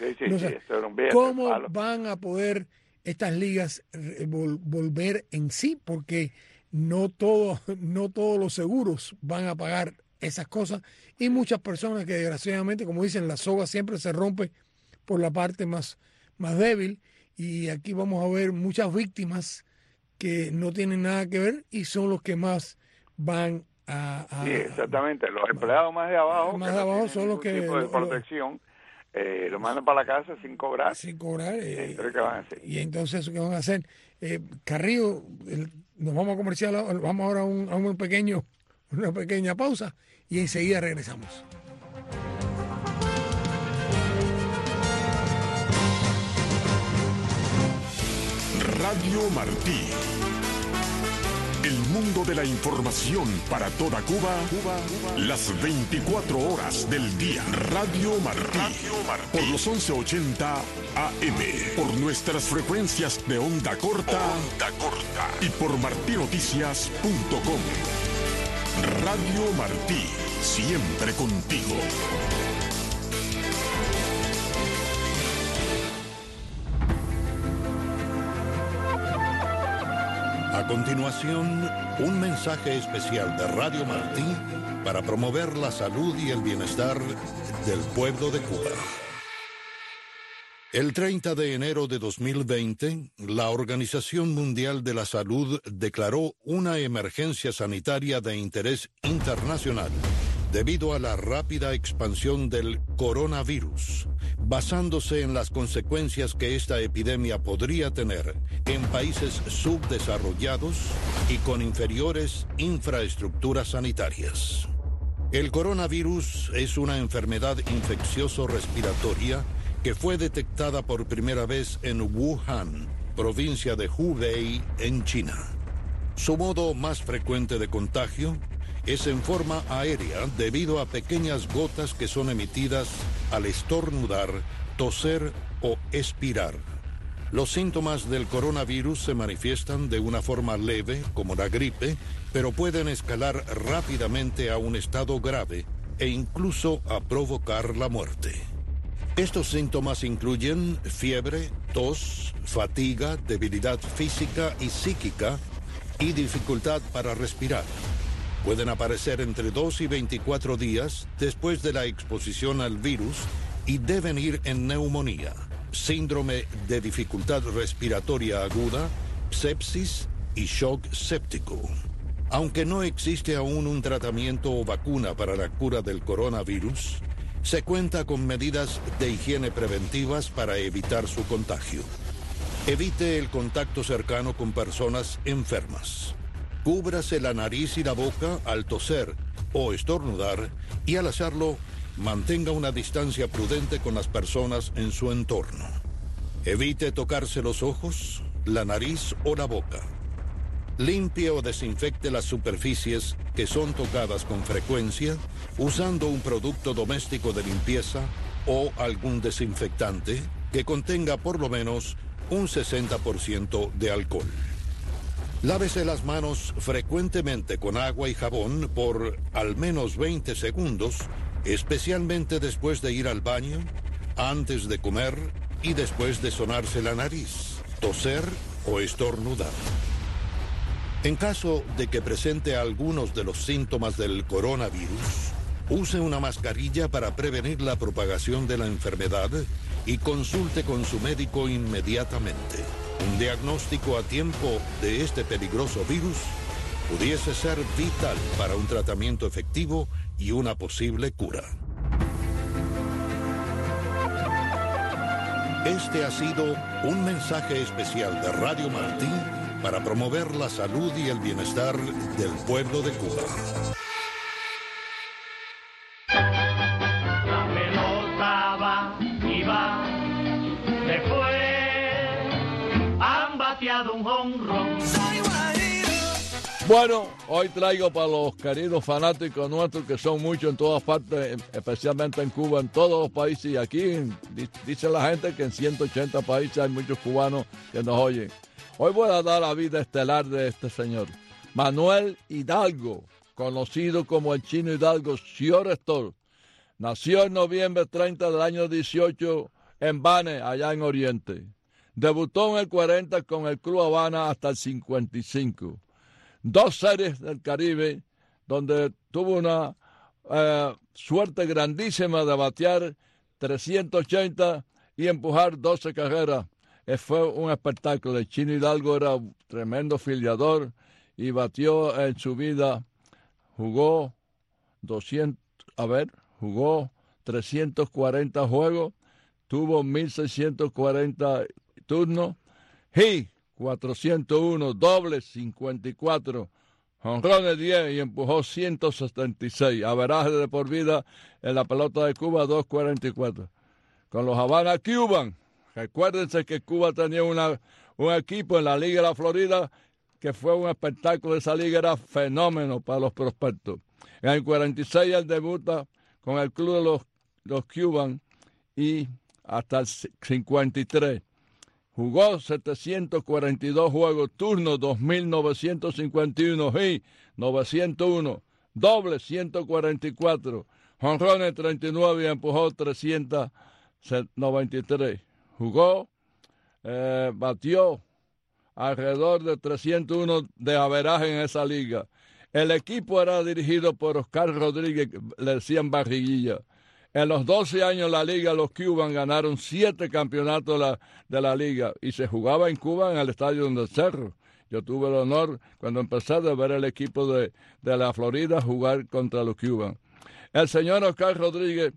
cómo van a poder estas ligas volver en sí, porque no todos los seguros van a pagar esas cosas, y muchas personas que desgraciadamente, como dicen, la soga siempre se rompe por la parte más débil, y aquí vamos a ver muchas víctimas que no tienen nada que ver y son los que más van sí, exactamente, los empleados más de abajo, son los que tipo de protección, lo mandan para la casa sin cobrar. ¿Qué van a hacer? Y entonces, ¿qué van a hacer? Carrillo, nos vamos a comercial, vamos ahora a una pequeña pausa y enseguida regresamos. Radio Martí. El mundo de la información para toda Cuba, las 24 horas del día. Radio Martí. Por los 1180 AM. Por nuestras frecuencias de onda corta. Y por martinoticias.com. Radio Martí. Siempre contigo. A continuación, un mensaje especial de Radio Martí para promover la salud y el bienestar del pueblo de Cuba. El 30 de enero de 2020, la Organización Mundial de la Salud declaró una emergencia sanitaria de interés internacional debido a la rápida expansión del coronavirus, basándose en las consecuencias que esta epidemia podría tener en países subdesarrollados y con inferiores infraestructuras sanitarias. El coronavirus es una enfermedad infeccioso-respiratoria que fue detectada por primera vez en Wuhan, provincia de Hubei, en China. Su modo más frecuente de contagio es en forma aérea debido a pequeñas gotas que son emitidas al estornudar, toser o expirar. Los síntomas del coronavirus se manifiestan de una forma leve, como la gripe, pero pueden escalar rápidamente a un estado grave e incluso a provocar la muerte. Estos síntomas incluyen fiebre, tos, fatiga, debilidad física y psíquica y dificultad para respirar. Pueden aparecer entre 2 y 24 días después de la exposición al virus y deben ir en neumonía, síndrome de dificultad respiratoria aguda, sepsis y shock séptico. Aunque no existe aún un tratamiento o vacuna para la cura del coronavirus, se cuenta con medidas de higiene preventivas para evitar su contagio. Evite el contacto cercano con personas enfermas. Cúbrase la nariz y la boca al toser o estornudar y al hacerlo, mantenga una distancia prudente con las personas en su entorno. Evite tocarse los ojos, la nariz o la boca. Limpie o desinfecte las superficies que son tocadas con frecuencia usando un producto doméstico de limpieza o algún desinfectante que contenga por lo menos un 60% de alcohol. Lávese las manos frecuentemente con agua y jabón por al menos 20 segundos, especialmente después de ir al baño, antes de comer y después de sonarse la nariz, toser o estornudar. En caso de que presente algunos de los síntomas del coronavirus, use una mascarilla para prevenir la propagación de la enfermedad y consulte con su médico inmediatamente. Un diagnóstico a tiempo de este peligroso virus pudiese ser vital para un tratamiento efectivo y una posible cura. Este ha sido un mensaje especial de Radio Martí para promover la salud y el bienestar del pueblo de Cuba. La pelota va y va, después han bateado un jonrón. Bueno, hoy traigo para los queridos fanáticos nuestros, que son muchos en todas partes, especialmente en Cuba, en todos los países, y aquí dice la gente que en 180 países hay muchos cubanos que nos oyen. Hoy voy a dar la vida estelar de este señor, Manuel Hidalgo, conocido como el Chino Hidalgo, Siorestor. Nació en noviembre 30 del año 18 en Bane, allá en Oriente. Debutó en el 40 con el Club Habana hasta el 55. 2 series del Caribe, donde tuvo una suerte grandísima de batear 380 y empujar 12 carreras. Fue un espectáculo. El Chino Hidalgo era un tremendo filiador y batió en su vida. Jugó 340 juegos, tuvo 1.640 turnos y 401, dobles 54, jonrones 10 y empujó 176. Averaje de por vida en la pelota de Cuba, 244. Con los Havana Cuban, recuérdense que Cuba tenía un equipo en la Liga de la Florida que fue un espectáculo. Esa liga era fenómeno para los prospectos. En el 46 él debuta con el club de los Cuban y hasta el 53. Jugó 742 juegos, turnos 2.951 y 901, dobles 144, jonrones 39 y empujó 393. Jugó, batió alrededor de 301 de averaje en esa liga. El equipo era dirigido por Oscar Rodríguez, le decían Barriguilla. En los 12 años de la liga, los Cuban ganaron 7 campeonatos de la liga y se jugaba en Cuba en el estadio del Cerro. Yo tuve el honor, cuando empecé, de ver el equipo de la Florida jugar contra los Cuban. El señor Oscar Rodríguez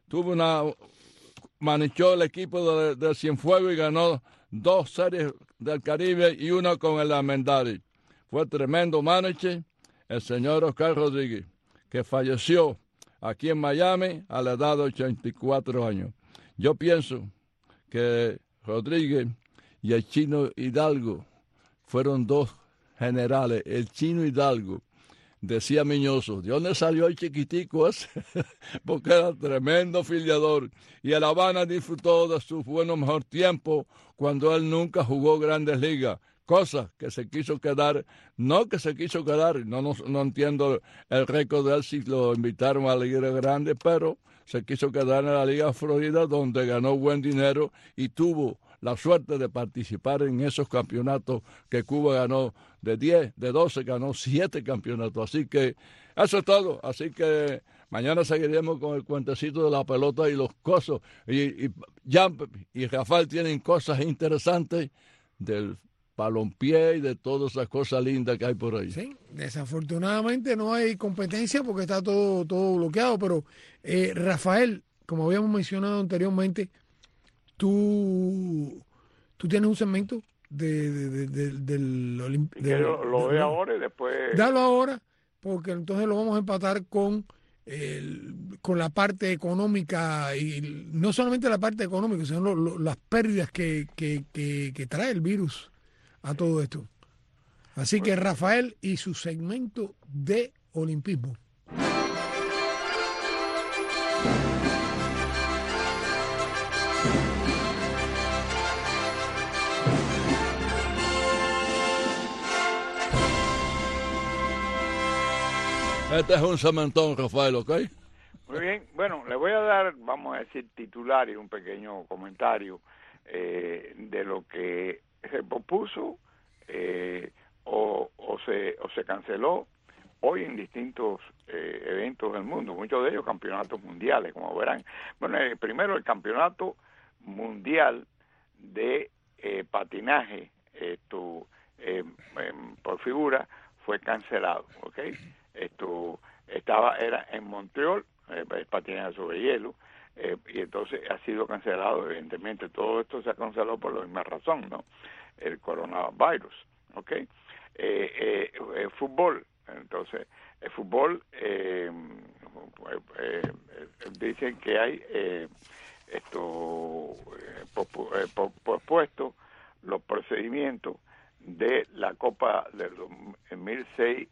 manejó el equipo de Cienfuegos y ganó 2 series del Caribe y 1 con el Armendariz. Fue tremendo manager el señor Oscar Rodríguez, que falleció aquí en Miami a la edad de 84 años. Yo pienso que Rodríguez y el Chino Hidalgo. Fueron dos generales. El Chino Hidalgo, decía Miñoso, ¿de dónde salió el chiquitico ese? Porque era tremendo filiador. Y el Habana disfrutó de su mejor tiempo cuando él nunca jugó Grandes Ligas. Cosa que se quiso quedar, no que se quiso quedar, no entiendo el récord de él si lo invitaron a la Liga Grande, pero se quiso quedar en la Liga Florida, donde ganó buen dinero y tuvo la suerte de participar en esos campeonatos que Cuba ganó de 10, de 12, ganó 7 campeonatos. Así que eso es todo. Así que mañana seguiremos con el cuentecito de la pelota y los cosas. Y Rafael tienen cosas interesantes del balompié y de todas esas cosas lindas que hay por ahí. Sí, desafortunadamente no hay competencia porque está todo bloqueado, pero Rafael, como habíamos mencionado anteriormente, tú tienes un segmento del lo doy ahora y después... Dalo ahora, porque entonces lo vamos a empatar con la parte económica, y no solamente la parte económica, sino las pérdidas que trae el virus a todo esto. Así que Rafael y su segmento de olimpismo. Este es un cementón, Rafael, ¿ok? Muy bien, bueno, le voy a dar, vamos a decir, titular y un pequeño comentario de lo que se propuso o se canceló hoy en distintos eventos del mundo, muchos de ellos campeonatos mundiales, como verán. Bueno, primero el campeonato mundial de patinaje por figura fue cancelado, ¿ok? Era en Montreal, patinaje sobre hielo, y entonces ha sido cancelado. Evidentemente todo esto se ha cancelado por la misma razón, ¿no? El coronavirus, ¿ok? Fútbol, entonces el fútbol dicen que hay pospuesto los procedimientos de la Copa del 2006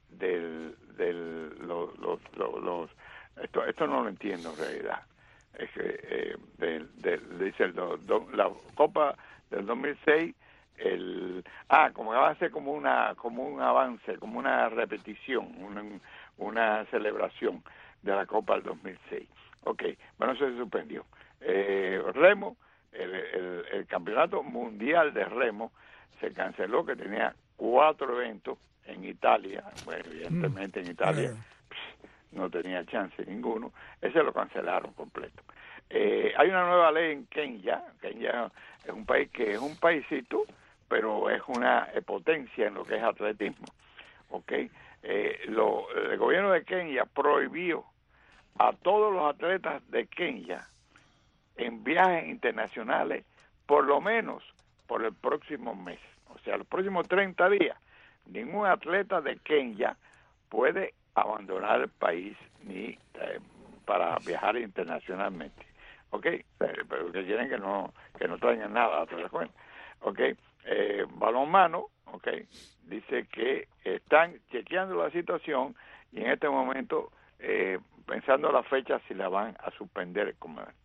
esto no lo entiendo en realidad. Es que dice la Copa del 2006 como va a ser como un avance, como una repetición, una celebración de la Copa del 2006. Okay, bueno, eso se suspendió. Remo, el campeonato mundial de remo se canceló, que tenía 4 eventos en Italia. Bueno, evidentemente en Italia no tenía chance ninguno. Ese lo cancelaron completo. Hay una nueva ley en Kenia. Kenia es un país que es un paisito, pero es una potencia en lo que es atletismo. ¿Okay? El gobierno de Kenia prohibió a todos los atletas de Kenia en viajes internacionales por lo menos por el próximo mes, o sea, los próximos 30 días. Ningún atleta de Kenia puede abandonar el país ni para viajar internacionalmente, ¿ok? Pero que quieren que no traigan nada, ¿te das cuenta? ¿Ok? Balonmano, ¿ok? Dice que están chequeando la situación y en este momento pensando la fecha si la van a suspender.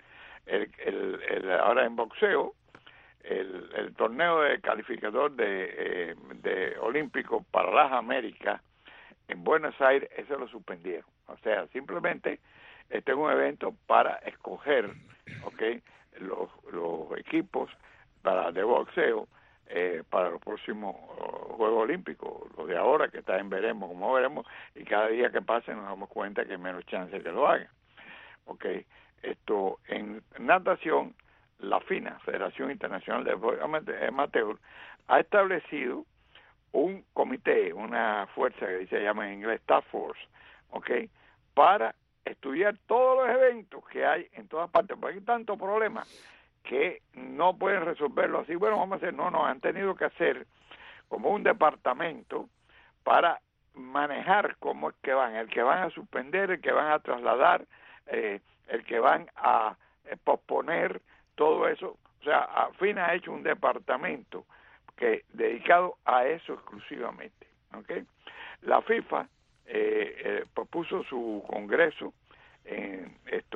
Ahora en boxeo, el torneo de calificador de olímpico para las Américas en Buenos Aires, eso lo suspendieron. O sea, simplemente este es un evento para escoger, ¿okay?, los equipos de boxeo para los próximos Juegos Olímpicos. Los de ahora que están veremos, como veremos, y cada día que pase nos damos cuenta que hay menos chance que lo hagan. ¿Okay? En natación, la FINA, Federación Internacional de Deportes Amateur, ha establecido un comité, una fuerza que se llama en inglés Task Force, ¿okay?, para estudiar todos los eventos que hay en todas partes, porque hay tantos problemas que no pueden resolverlo así. Bueno, vamos a hacer, no, han tenido que hacer como un departamento para manejar cómo es que van, el que van a suspender, el que van a trasladar, el que van a posponer, todo eso O sea, FINA ha hecho un departamento que dedicado a eso exclusivamente, ¿okay? La FIFA propuso su congreso en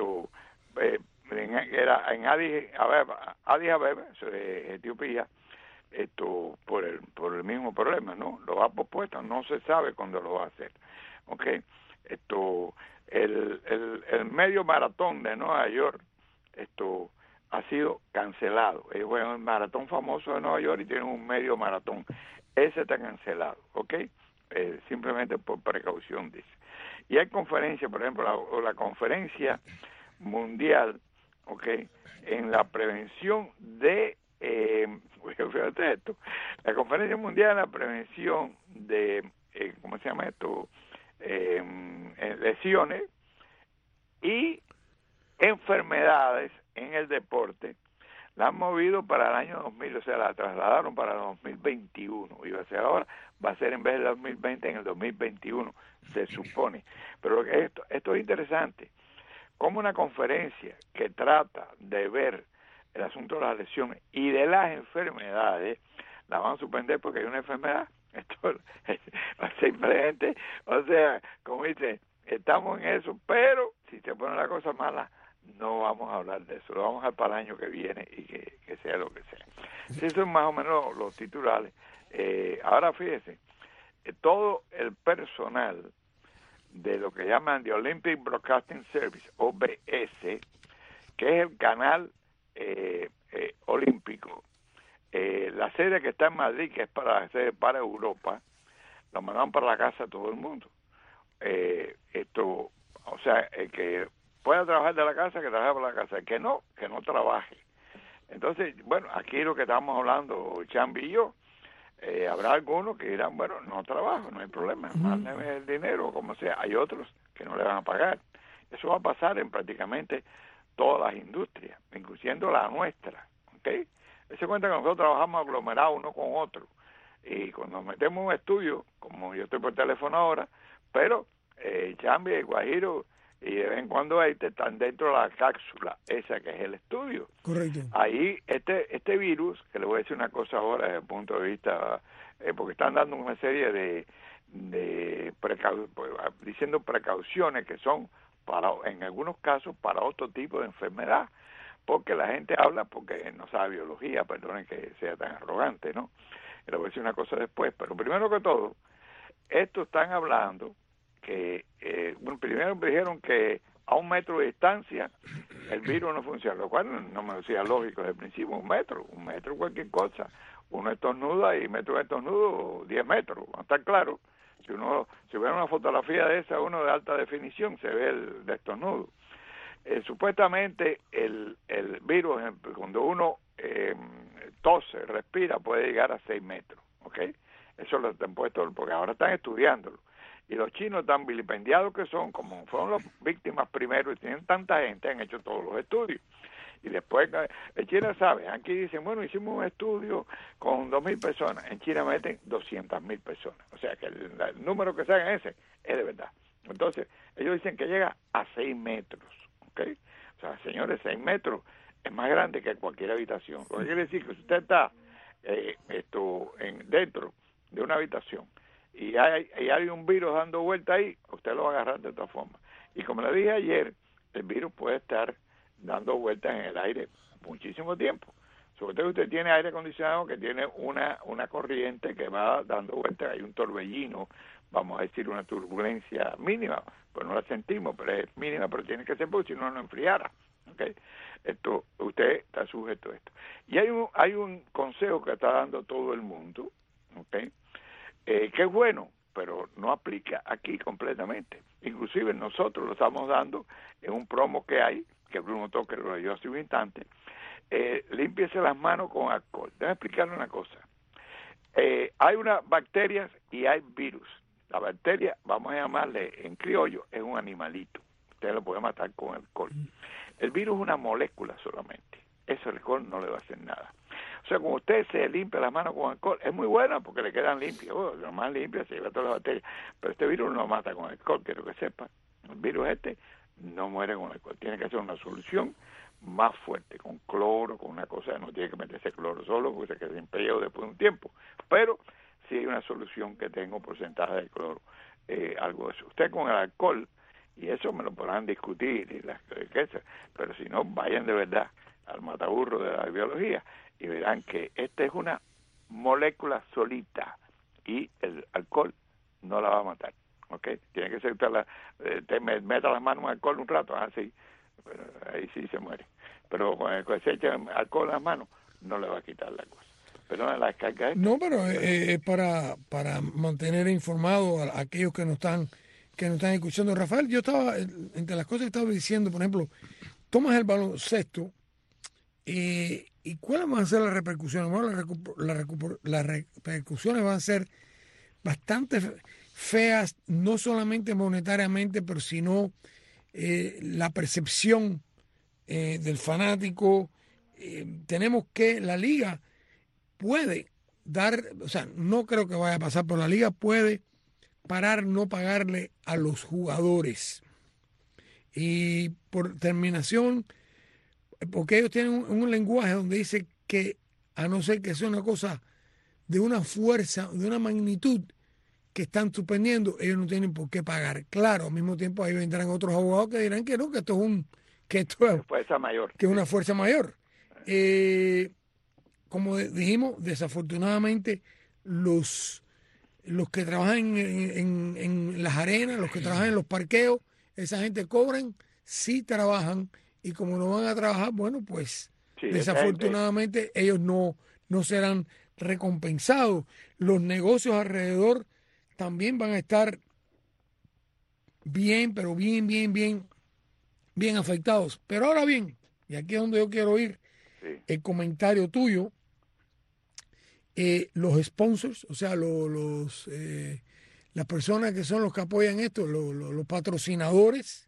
en Addis Abeba, Etiopía, por el mismo problema, ¿no? Lo ha propuesto, no se sabe cuándo lo va a hacer, ¿okay? El medio maratón de Nueva York, ha sido cancelado. Bueno, el maratón famoso de Nueva York y tienen un medio maratón. Ese está cancelado, ¿ok? Simplemente por precaución, dice. Y hay conferencias, por ejemplo, la conferencia mundial, ¿ok? En la prevención de, fíjate esto, la conferencia mundial en la prevención de, ¿cómo se llama esto? Lesiones y enfermedades en el deporte, la han movido para el año 2000, o sea, la trasladaron para el 2021, iba a ser ahora, va a ser en vez del 2020 en el 2021, se supone. Pero esto es interesante, como una conferencia que trata de ver el asunto de las lesiones y de las enfermedades, la van a suspender porque hay una enfermedad. Esto simplemente, o sea, como dice, estamos en eso, pero si se pone la cosa mala, no vamos a hablar de eso, lo vamos a dejar para el año que viene y que sea lo que sea. Sí, eso es más o menos los titulares. Ahora fíjese, todo el personal de lo que llaman The Olympic Broadcasting Service, OBS, que es el canal olímpico, la sede que está en Madrid, que es para Europa, lo mandan para la casa a todo el mundo. O sea, que pueda trabajar de la casa, que trabaje por la casa, que no trabaje. Entonces, bueno, aquí lo que estamos hablando, Chambi y yo, habrá algunos que dirán, bueno, no trabajo, no hay problema, mándeme el dinero, como sea. Hay otros que no le van a pagar. Eso va a pasar en prácticamente todas las industrias, incluyendo la nuestra, ¿ok? Se cuenta que nosotros trabajamos aglomerados uno con otro, y cuando nos metemos en un estudio, como yo estoy por teléfono ahora, pero Chambi, Guajiro y de vez en cuando están dentro de la cápsula esa que es el estudio. Correcto. Ahí este virus, que le voy a decir una cosa ahora desde el punto de vista, porque están dando una serie de diciendo precauciones que son en algunos casos para otro tipo de enfermedad, porque la gente habla porque no sabe biología, perdonen que sea tan arrogante, ¿no? Le voy a decir una cosa después, pero primero que todo, esto están hablando que, primero me dijeron que a 1 metro de distancia el virus no funciona, lo cual no me decía lógico desde el principio. 1 metro cualquier cosa, uno estornuda y metro de estornudo 10 metros, no está claro. Si ve una fotografía de esa, uno de alta definición, se ve el de estornudo. Supuestamente el virus, cuando uno tose, respira, puede llegar a 6 metros, ¿ok? Eso lo han puesto, porque ahora están estudiándolo. Y los chinos, tan vilipendiados que son, como fueron las víctimas primero y tienen tanta gente, han hecho todos los estudios. Y después, en China, ¿sabes? Aquí dicen, bueno, hicimos un estudio con 2.000 personas. En China meten 200.000 personas. O sea, que el número que salga ese es de verdad. Entonces, ellos dicen que llega a 6 metros, ¿ok? O sea, señores, 6 metros es más grande que cualquier habitación. Lo que quiere decir que si usted está dentro de una habitación y hay un virus dando vuelta ahí, usted lo va a agarrar de todas formas. Y como le dije ayer, el virus puede estar dando vueltas en el aire muchísimo tiempo. Sobre todo usted tiene aire acondicionado que tiene una corriente que va dando vueltas, hay un torbellino, vamos a decir una turbulencia mínima, pues no la sentimos, pero es mínima, pero tiene que ser porque si no, no enfriara. ¿Okay? Usted está sujeto a esto. Y hay un consejo que está dando todo el mundo, ¿okay? Que es bueno, pero no aplica aquí completamente. Inclusive nosotros lo estamos dando en un promo que hay, que Bruno Toque lo leyó hace un instante. Límpiese las manos con alcohol. Déjame explicarle una cosa. Hay unas bacterias y hay virus. La bacteria, vamos a llamarle en criollo, es un animalito. Usted lo puede matar con alcohol. El virus es una molécula solamente. Ese alcohol no le va a hacer nada. O sea, cuando usted se limpia las manos con alcohol, es muy buena porque le quedan limpias. Lo más limpia se lleva todas las bacterias. Pero este virus no mata con alcohol, quiero que sepa. El virus no muere con alcohol. Tiene que ser una solución más fuerte, con cloro, con una cosa, no tiene que meterse cloro solo porque se queda empellado después de un tiempo, pero sí hay una solución que tenga un porcentaje de cloro, algo de eso. Usted con el alcohol, y eso me lo podrán discutir, pero si no, vayan de verdad al mataburro de la biología y verán que esta es una molécula solita y el alcohol no la va a matar, ¿ok? Tiene que ser usted meta las manos en alcohol un rato, así, pero ahí sí se muere. Pero cuando se echa alcohol en las manos, no le va a quitar la cosa. Pero la descarga es... No, pero es para mantener informado a aquellos que nos están escuchando. Rafael, yo estaba, entre las cosas que estaba diciendo, por ejemplo, tomas el baloncesto y ¿cuáles van a ser las repercusiones? Bueno, las repercusiones van a ser bastante feas, no solamente monetariamente, pero sino la percepción del fanático. Tenemos que la liga puede dar, o sea, no creo que vaya a pasar, pero la liga puede parar no pagarle a los jugadores. Y por terminación, porque ellos tienen un lenguaje donde dice que a no ser que sea una cosa de una fuerza, de una magnitud que están suspendiendo, ellos no tienen por qué pagar. Claro, al mismo tiempo ahí vendrán otros abogados que dirán que no, que esto es fuerza mayor. Que es una fuerza mayor. Como dijimos, desafortunadamente los que trabajan en las arenas, los que trabajan en los parqueos, esa gente cobran, sí trabajan, y como no van a trabajar, bueno, pues sí, desafortunadamente ellos no serán recompensados. Los negocios alrededor también van a estar bien, pero bien afectados. Pero ahora bien, y aquí es donde yo quiero ir, sí, el comentario tuyo, los sponsors, o sea, las personas que son los que apoyan esto, los patrocinadores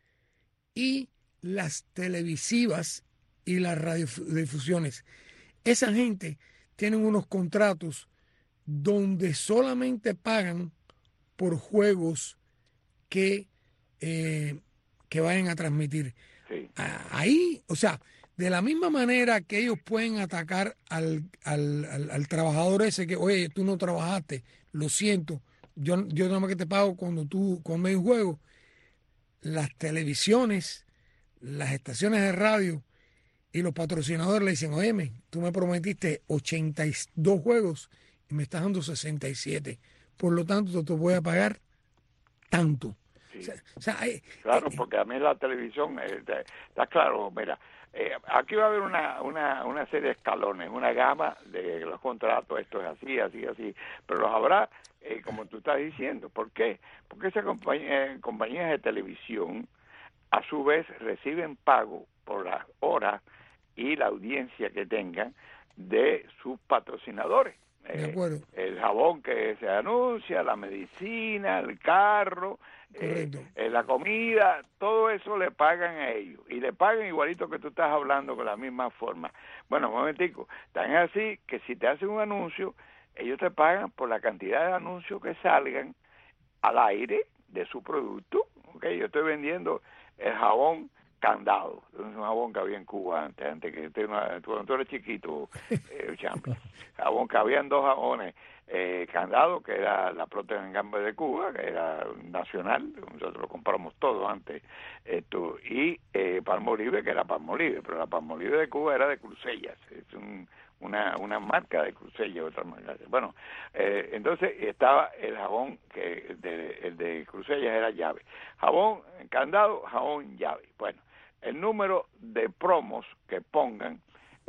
y las televisivas y las radiodifusiones. Esa gente tienen unos contratos donde solamente pagan por juegos que vayan a transmitir. Sí. Ahí, o sea, de la misma manera que ellos pueden atacar al trabajador ese que, oye, tú no trabajaste, lo siento, yo nada más que te pago cuando hay un juego. Las televisiones, las estaciones de radio y los patrocinadores le dicen, oye, tú me prometiste 82 juegos y me estás dando 67. Por lo tanto, te voy a pagar tanto. Sí. Claro, porque a mí la televisión, está claro, mira, aquí va a haber una serie de escalones, una gama de los contratos, esto es así, pero los habrá, como tú estás diciendo. ¿Por qué? Porque esas compañías de televisión, a su vez, reciben pago por las horas y la audiencia que tengan de sus patrocinadores. El jabón que se anuncia, la medicina, el carro, la comida, todo eso le pagan a ellos. Y le pagan igualito que tú estás hablando, con la misma forma. Bueno, un momentico, tan así que si te hacen un anuncio, ellos te pagan por la cantidad de anuncios que salgan al aire de su producto. Okay, yo estoy vendiendo el jabón Candado, es un jabón que había en Cuba antes que cuando tú eres chiquito, jabón que habían dos jabones, Candado, que era la Procter & Gamble de Cuba, que era nacional, nosotros lo compramos todo antes, y Palmolive, que era Palmolive, pero la Palmolive de Cuba era de Crucellas, es una marca de Crucellas, otra marca. Bueno, entonces estaba el jabón que el de Crucellas era Llave, jabón Candado, jabón Llave. Bueno, el número de promos que pongan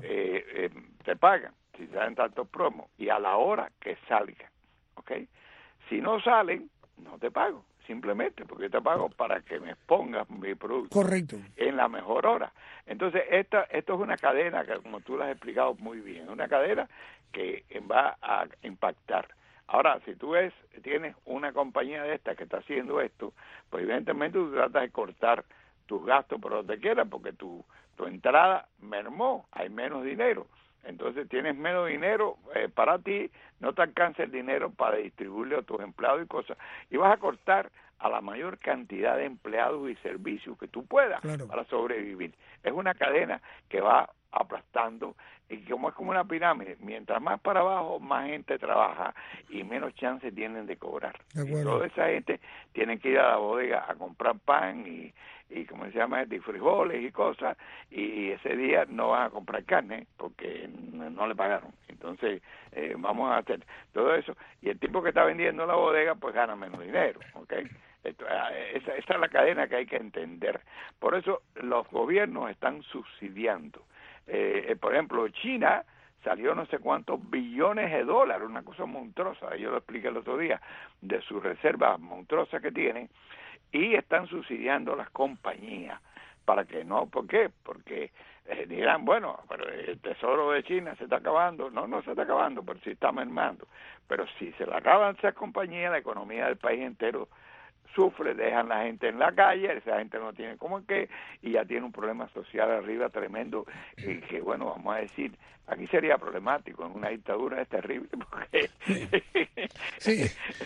te pagan si salen tantos promos y a la hora que salgan, ¿ok? Si no salen, no te pago, simplemente porque yo te pago para que me expongas mi producto. Correcto. En la mejor hora. Entonces, esto es una cadena que, como tú lo has explicado muy bien, es una cadena que va a impactar. Ahora, si tú tienes una compañía de esta que está haciendo esto, pues evidentemente tú tratas de cortar tus gastos por donde quieras, porque tu entrada mermó, hay menos dinero. Entonces tienes menos dinero para ti, no te alcanza el dinero para distribuirle a tus empleados y cosas. Y vas a cortar a la mayor cantidad de empleados y servicios que tú puedas para sobrevivir. Es una cadena que va aplastando y como es como una pirámide, mientras más para abajo, más gente trabaja y menos chances tienen de cobrar. Y toda esa gente tiene que ir a la bodega a comprar pan y como se llama, y frijoles y cosas, y ese día no van a comprar carne porque no le pagaron. Entonces vamos a hacer todo eso, y el tipo que está vendiendo la bodega pues gana menos dinero, ¿ok? Esa es la cadena que hay que entender. Por eso los gobiernos están subsidiando. Por ejemplo, China salió no sé cuántos billones de dólares, una cosa monstruosa, yo lo expliqué el otro día, de sus reservas monstruosas que tienen, y están subsidiando las compañías para que no, ¿por qué? Porque dirán, bueno, pero el tesoro de China se está acabando. No se está acabando, pero sí está mermando. Pero si se le acaban esas compañías, la economía del país entero sufre, dejan la gente en la calle, esa gente no tiene como qué, y ya tiene un problema social arriba tremendo, y que bueno, vamos a decir, aquí sería problemático, en una dictadura es terrible, porque sí.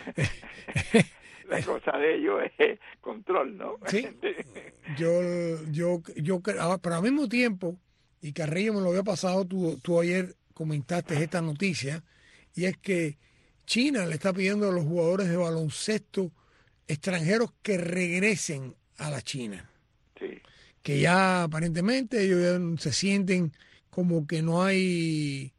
la cosa de ellos es control, ¿no? Sí, pero al mismo tiempo, y Carrillo me lo había pasado, tú ayer comentaste esta noticia, y es que China le está pidiendo a los jugadores de baloncesto extranjeros que regresen a la China. Sí. Que ya aparentemente ellos ya se sienten como que no hay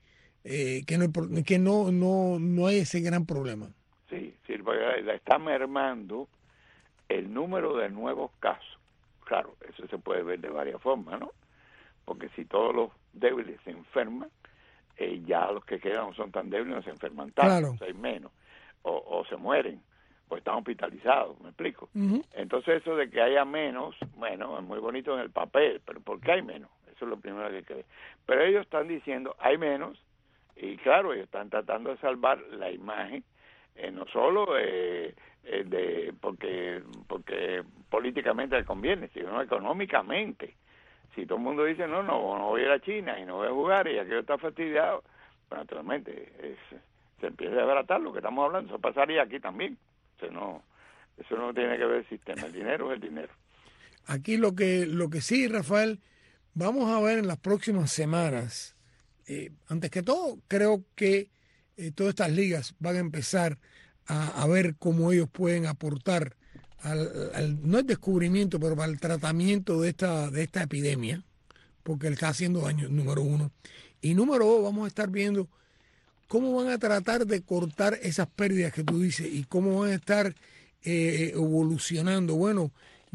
no hay ese gran problema. Sí, porque está mermando el número de nuevos casos. Claro, eso se puede ver de varias formas, ¿no? Porque si todos los débiles se enferman, ya los que quedan no son tan débiles, no se enferman tanto, claro. Hay menos, o se mueren, o están hospitalizados, ¿me explico? Uh-huh. Entonces eso de que haya menos, bueno, es muy bonito en el papel, pero ¿por qué hay menos? Eso es lo primero que hay que ver. Pero ellos están diciendo, hay menos, y claro, ellos están tratando de salvar la imagen, no solo porque políticamente les conviene, sino económicamente. Si todo el mundo dice, no voy a ir a China y no voy a jugar y aquello está fastidiado, pues naturalmente se empieza a desbaratar lo que estamos hablando. Eso pasaría aquí también. Eso no tiene que ver el sistema, el dinero es el dinero. Aquí lo que sí, Rafael, vamos a ver en las próximas semanas, antes que todo, creo que todas estas ligas van a empezar a ver cómo ellos pueden aportar no el descubrimiento, pero al tratamiento de esta epidemia, porque le está haciendo daño, número uno. Y número dos, vamos a estar viendo cómo van a tratar de cortar esas pérdidas que tú dices y cómo van a estar evolucionando. Bueno,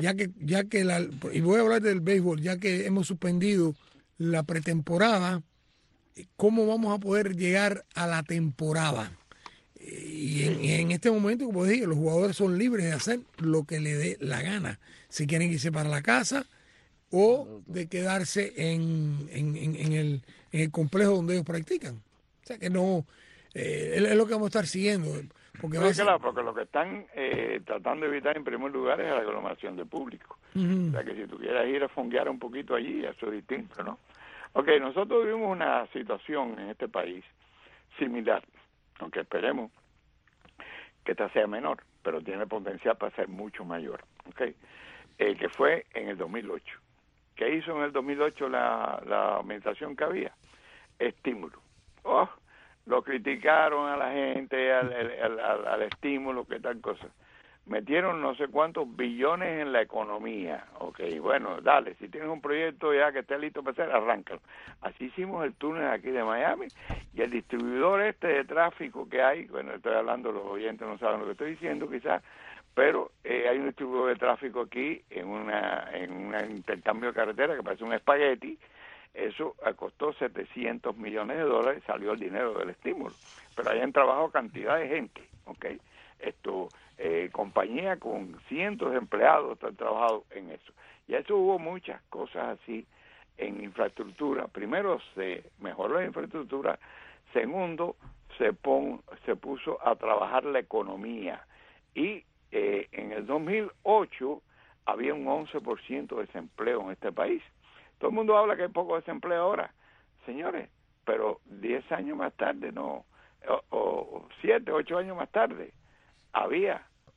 y voy a hablar del béisbol, ya que hemos suspendido la pretemporada, cómo vamos a poder llegar a la temporada. Y en este momento, como dije, los jugadores son libres de hacer lo que le dé la gana. Si quieren irse para la casa o de quedarse en el complejo donde ellos practican. O sea que no, es lo que vamos a estar siguiendo. Porque lo que están tratando de evitar en primer lugar es la aglomeración de público. Uh-huh. O sea que si tú quieres ir a fonguear un poquito allí, eso es distinto, ¿no? Ok, nosotros vivimos una situación en este país similar, aunque esperemos que esta sea menor, pero tiene potencial para ser mucho mayor, ¿okay? Que fue en el 2008. ¿Qué hizo en el 2008 la administración que había? Estímulo. Lo criticaron a la gente, al estímulo, qué tal cosa. Metieron no sé cuántos billones en la economía. Ok, bueno, dale, si tienes un proyecto ya que esté listo para hacer, arráncalo. Así hicimos el túnel aquí de Miami, y el distribuidor de tráfico que hay, bueno, estoy hablando, los oyentes no saben lo que estoy diciendo quizás, pero hay un distribuidor de tráfico aquí en un intercambio de carretera que parece un espagueti. Eso costó $700 millones, salió el dinero del estímulo, pero ahí han trabajado cantidad de gente, ¿ok? Compañía con cientos de empleados han trabajado en eso. Y eso hubo muchas cosas así en infraestructura. Primero, se mejoró la infraestructura. Segundo, se puso a trabajar la economía. Y en el 2008 había un 11% de desempleo en este país. Todo el mundo habla que hay poco desempleo ahora. Señores, pero 10 años más tarde, o 7, 8 años más tarde, había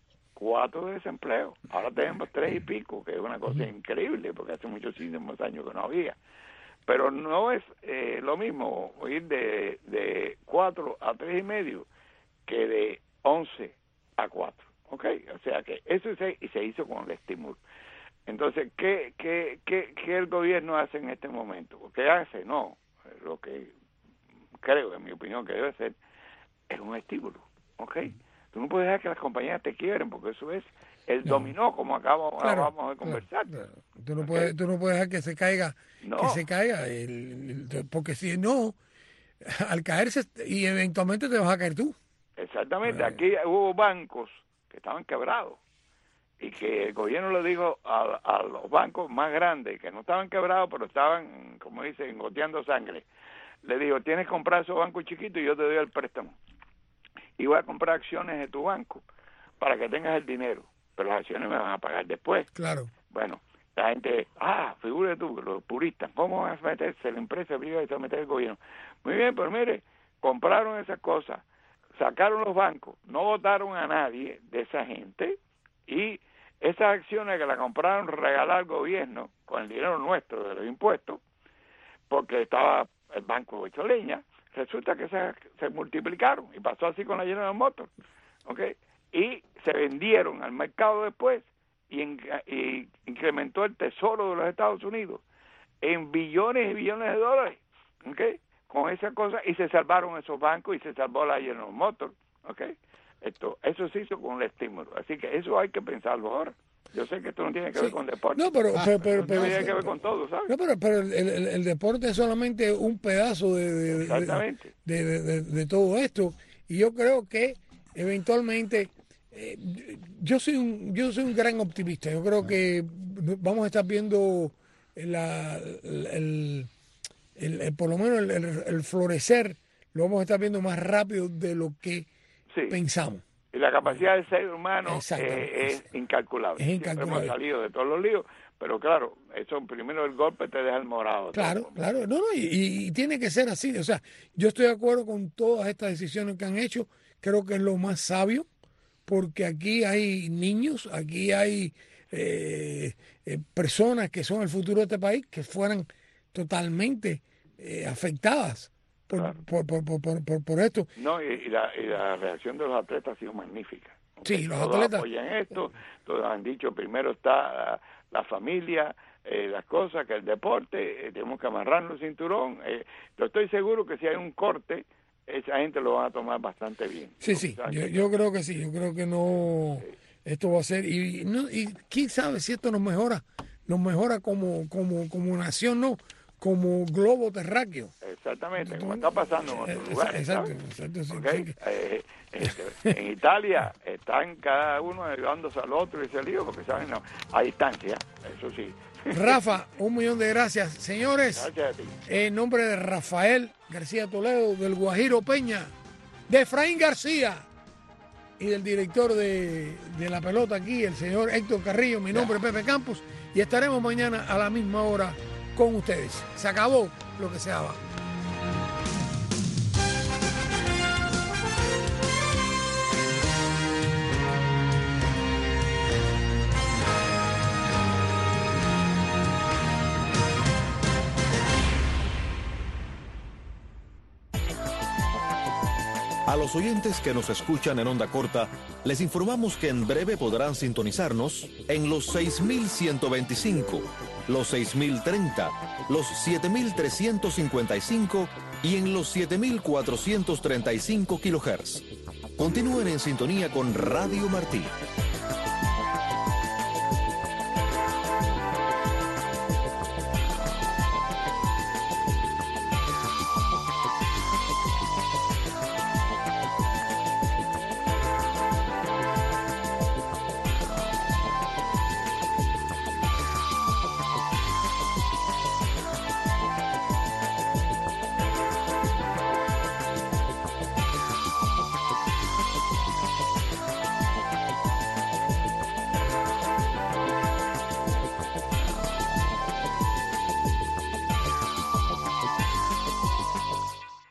4 de desempleo. Ahora tenemos 3 y pico, que es una cosa increíble, porque hace muchísimos años que no había. Pero no es lo mismo ir de 4 a 3 y medio que de 11 a 4. ¿Ok? O sea que eso se hizo con el estímulo. Entonces, ¿qué el gobierno hace en este momento? ¿Qué hace? No, lo que creo, en mi opinión, que debe hacer es un estímulo. ¿Ok? Tú no puedes dejar que las compañías te quiebren, porque eso es el dominó, como acabamos de conversar. Claro. Tú no puedes dejar que se caiga, porque si no, al caerse, y eventualmente te vas a caer tú. Exactamente. Aquí hubo bancos que estaban quebrados y que el gobierno le dijo a los bancos más grandes, que no estaban quebrados, pero estaban, como dicen, goteando sangre, le dijo, tienes que comprar esos bancos chiquitos y yo te doy el préstamo. Y voy a comprar acciones de tu banco para que tengas el dinero, pero las acciones me van a pagar después. Claro. Bueno, la gente, figúrate tú, los puristas, ¿cómo van a meterse la empresa privada y se va a meter el gobierno? Muy bien, pero mire, compraron esas cosas, sacaron los bancos, no votaron a nadie de esa gente, y esas acciones que la compraron regalar al gobierno con el dinero nuestro de los impuestos, porque estaba el banco hecho leña, resulta que se multiplicaron y pasó así con la General Motors, ¿ok? Y se vendieron al mercado después y incrementó el tesoro de los Estados Unidos en billones y billones de dólares, ¿ok? Con esa cosa, y se salvaron esos bancos y se salvó la General Motors, ¿ok? Eso se hizo con el estímulo, así que eso hay que pensarlo ahora. Yo sé que esto no tiene que ver con deporte. No, pero tiene que ver con todo, ¿sabes? No, pero el deporte es solamente un pedazo de todo esto. Y yo creo que eventualmente yo soy un gran optimista. Yo creo que vamos a estar viendo por lo menos el florecer, lo vamos a estar viendo más rápido de lo que pensamos. Y la capacidad del ser humano es incalculable. Es incalculable. Hemos salido de todos los líos, pero claro, eso primero el golpe te deja el morado. Claro. No, y tiene que ser así. O sea, yo estoy de acuerdo con todas estas decisiones que han hecho. Creo que es lo más sabio, porque aquí hay niños, aquí hay personas que son el futuro de este país, que fueran totalmente afectadas por esto. No, y la reacción de los atletas ha sido magnífica. Sí, los todos atletas apoyan esto, todos han dicho primero está la familia, las cosas, que el deporte, tenemos que amarrarnos el cinturón. Yo estoy seguro que si hay un corte, esa gente lo va a tomar bastante bien. Sí, yo creo que sí, yo creo que no, esto va a ser, y quién sabe si esto nos mejora como nación, no, como globo terráqueo. Exactamente, como está pasando en otros lugares. Exacto. Sí, okay. En Italia están cada uno ayudándose al otro y se lío, porque saben, a distancia, eso sí. Rafa, 1.000.000 de gracias. Señores, gracias a ti. En nombre de Rafael García Toledo, del Guajiro Peña, de Efraín García y del director de la pelota aquí, el señor Héctor Carrillo, mi nombre es Pepe Campos, y estaremos mañana a la misma hora con ustedes. Se acabó lo que se daba. A los oyentes que nos escuchan en onda corta, les informamos que en breve podrán sintonizarnos en los 6.125, los 6.030, los 7.355 y en los 7.435 kHz. Continúen en sintonía con Radio Martí.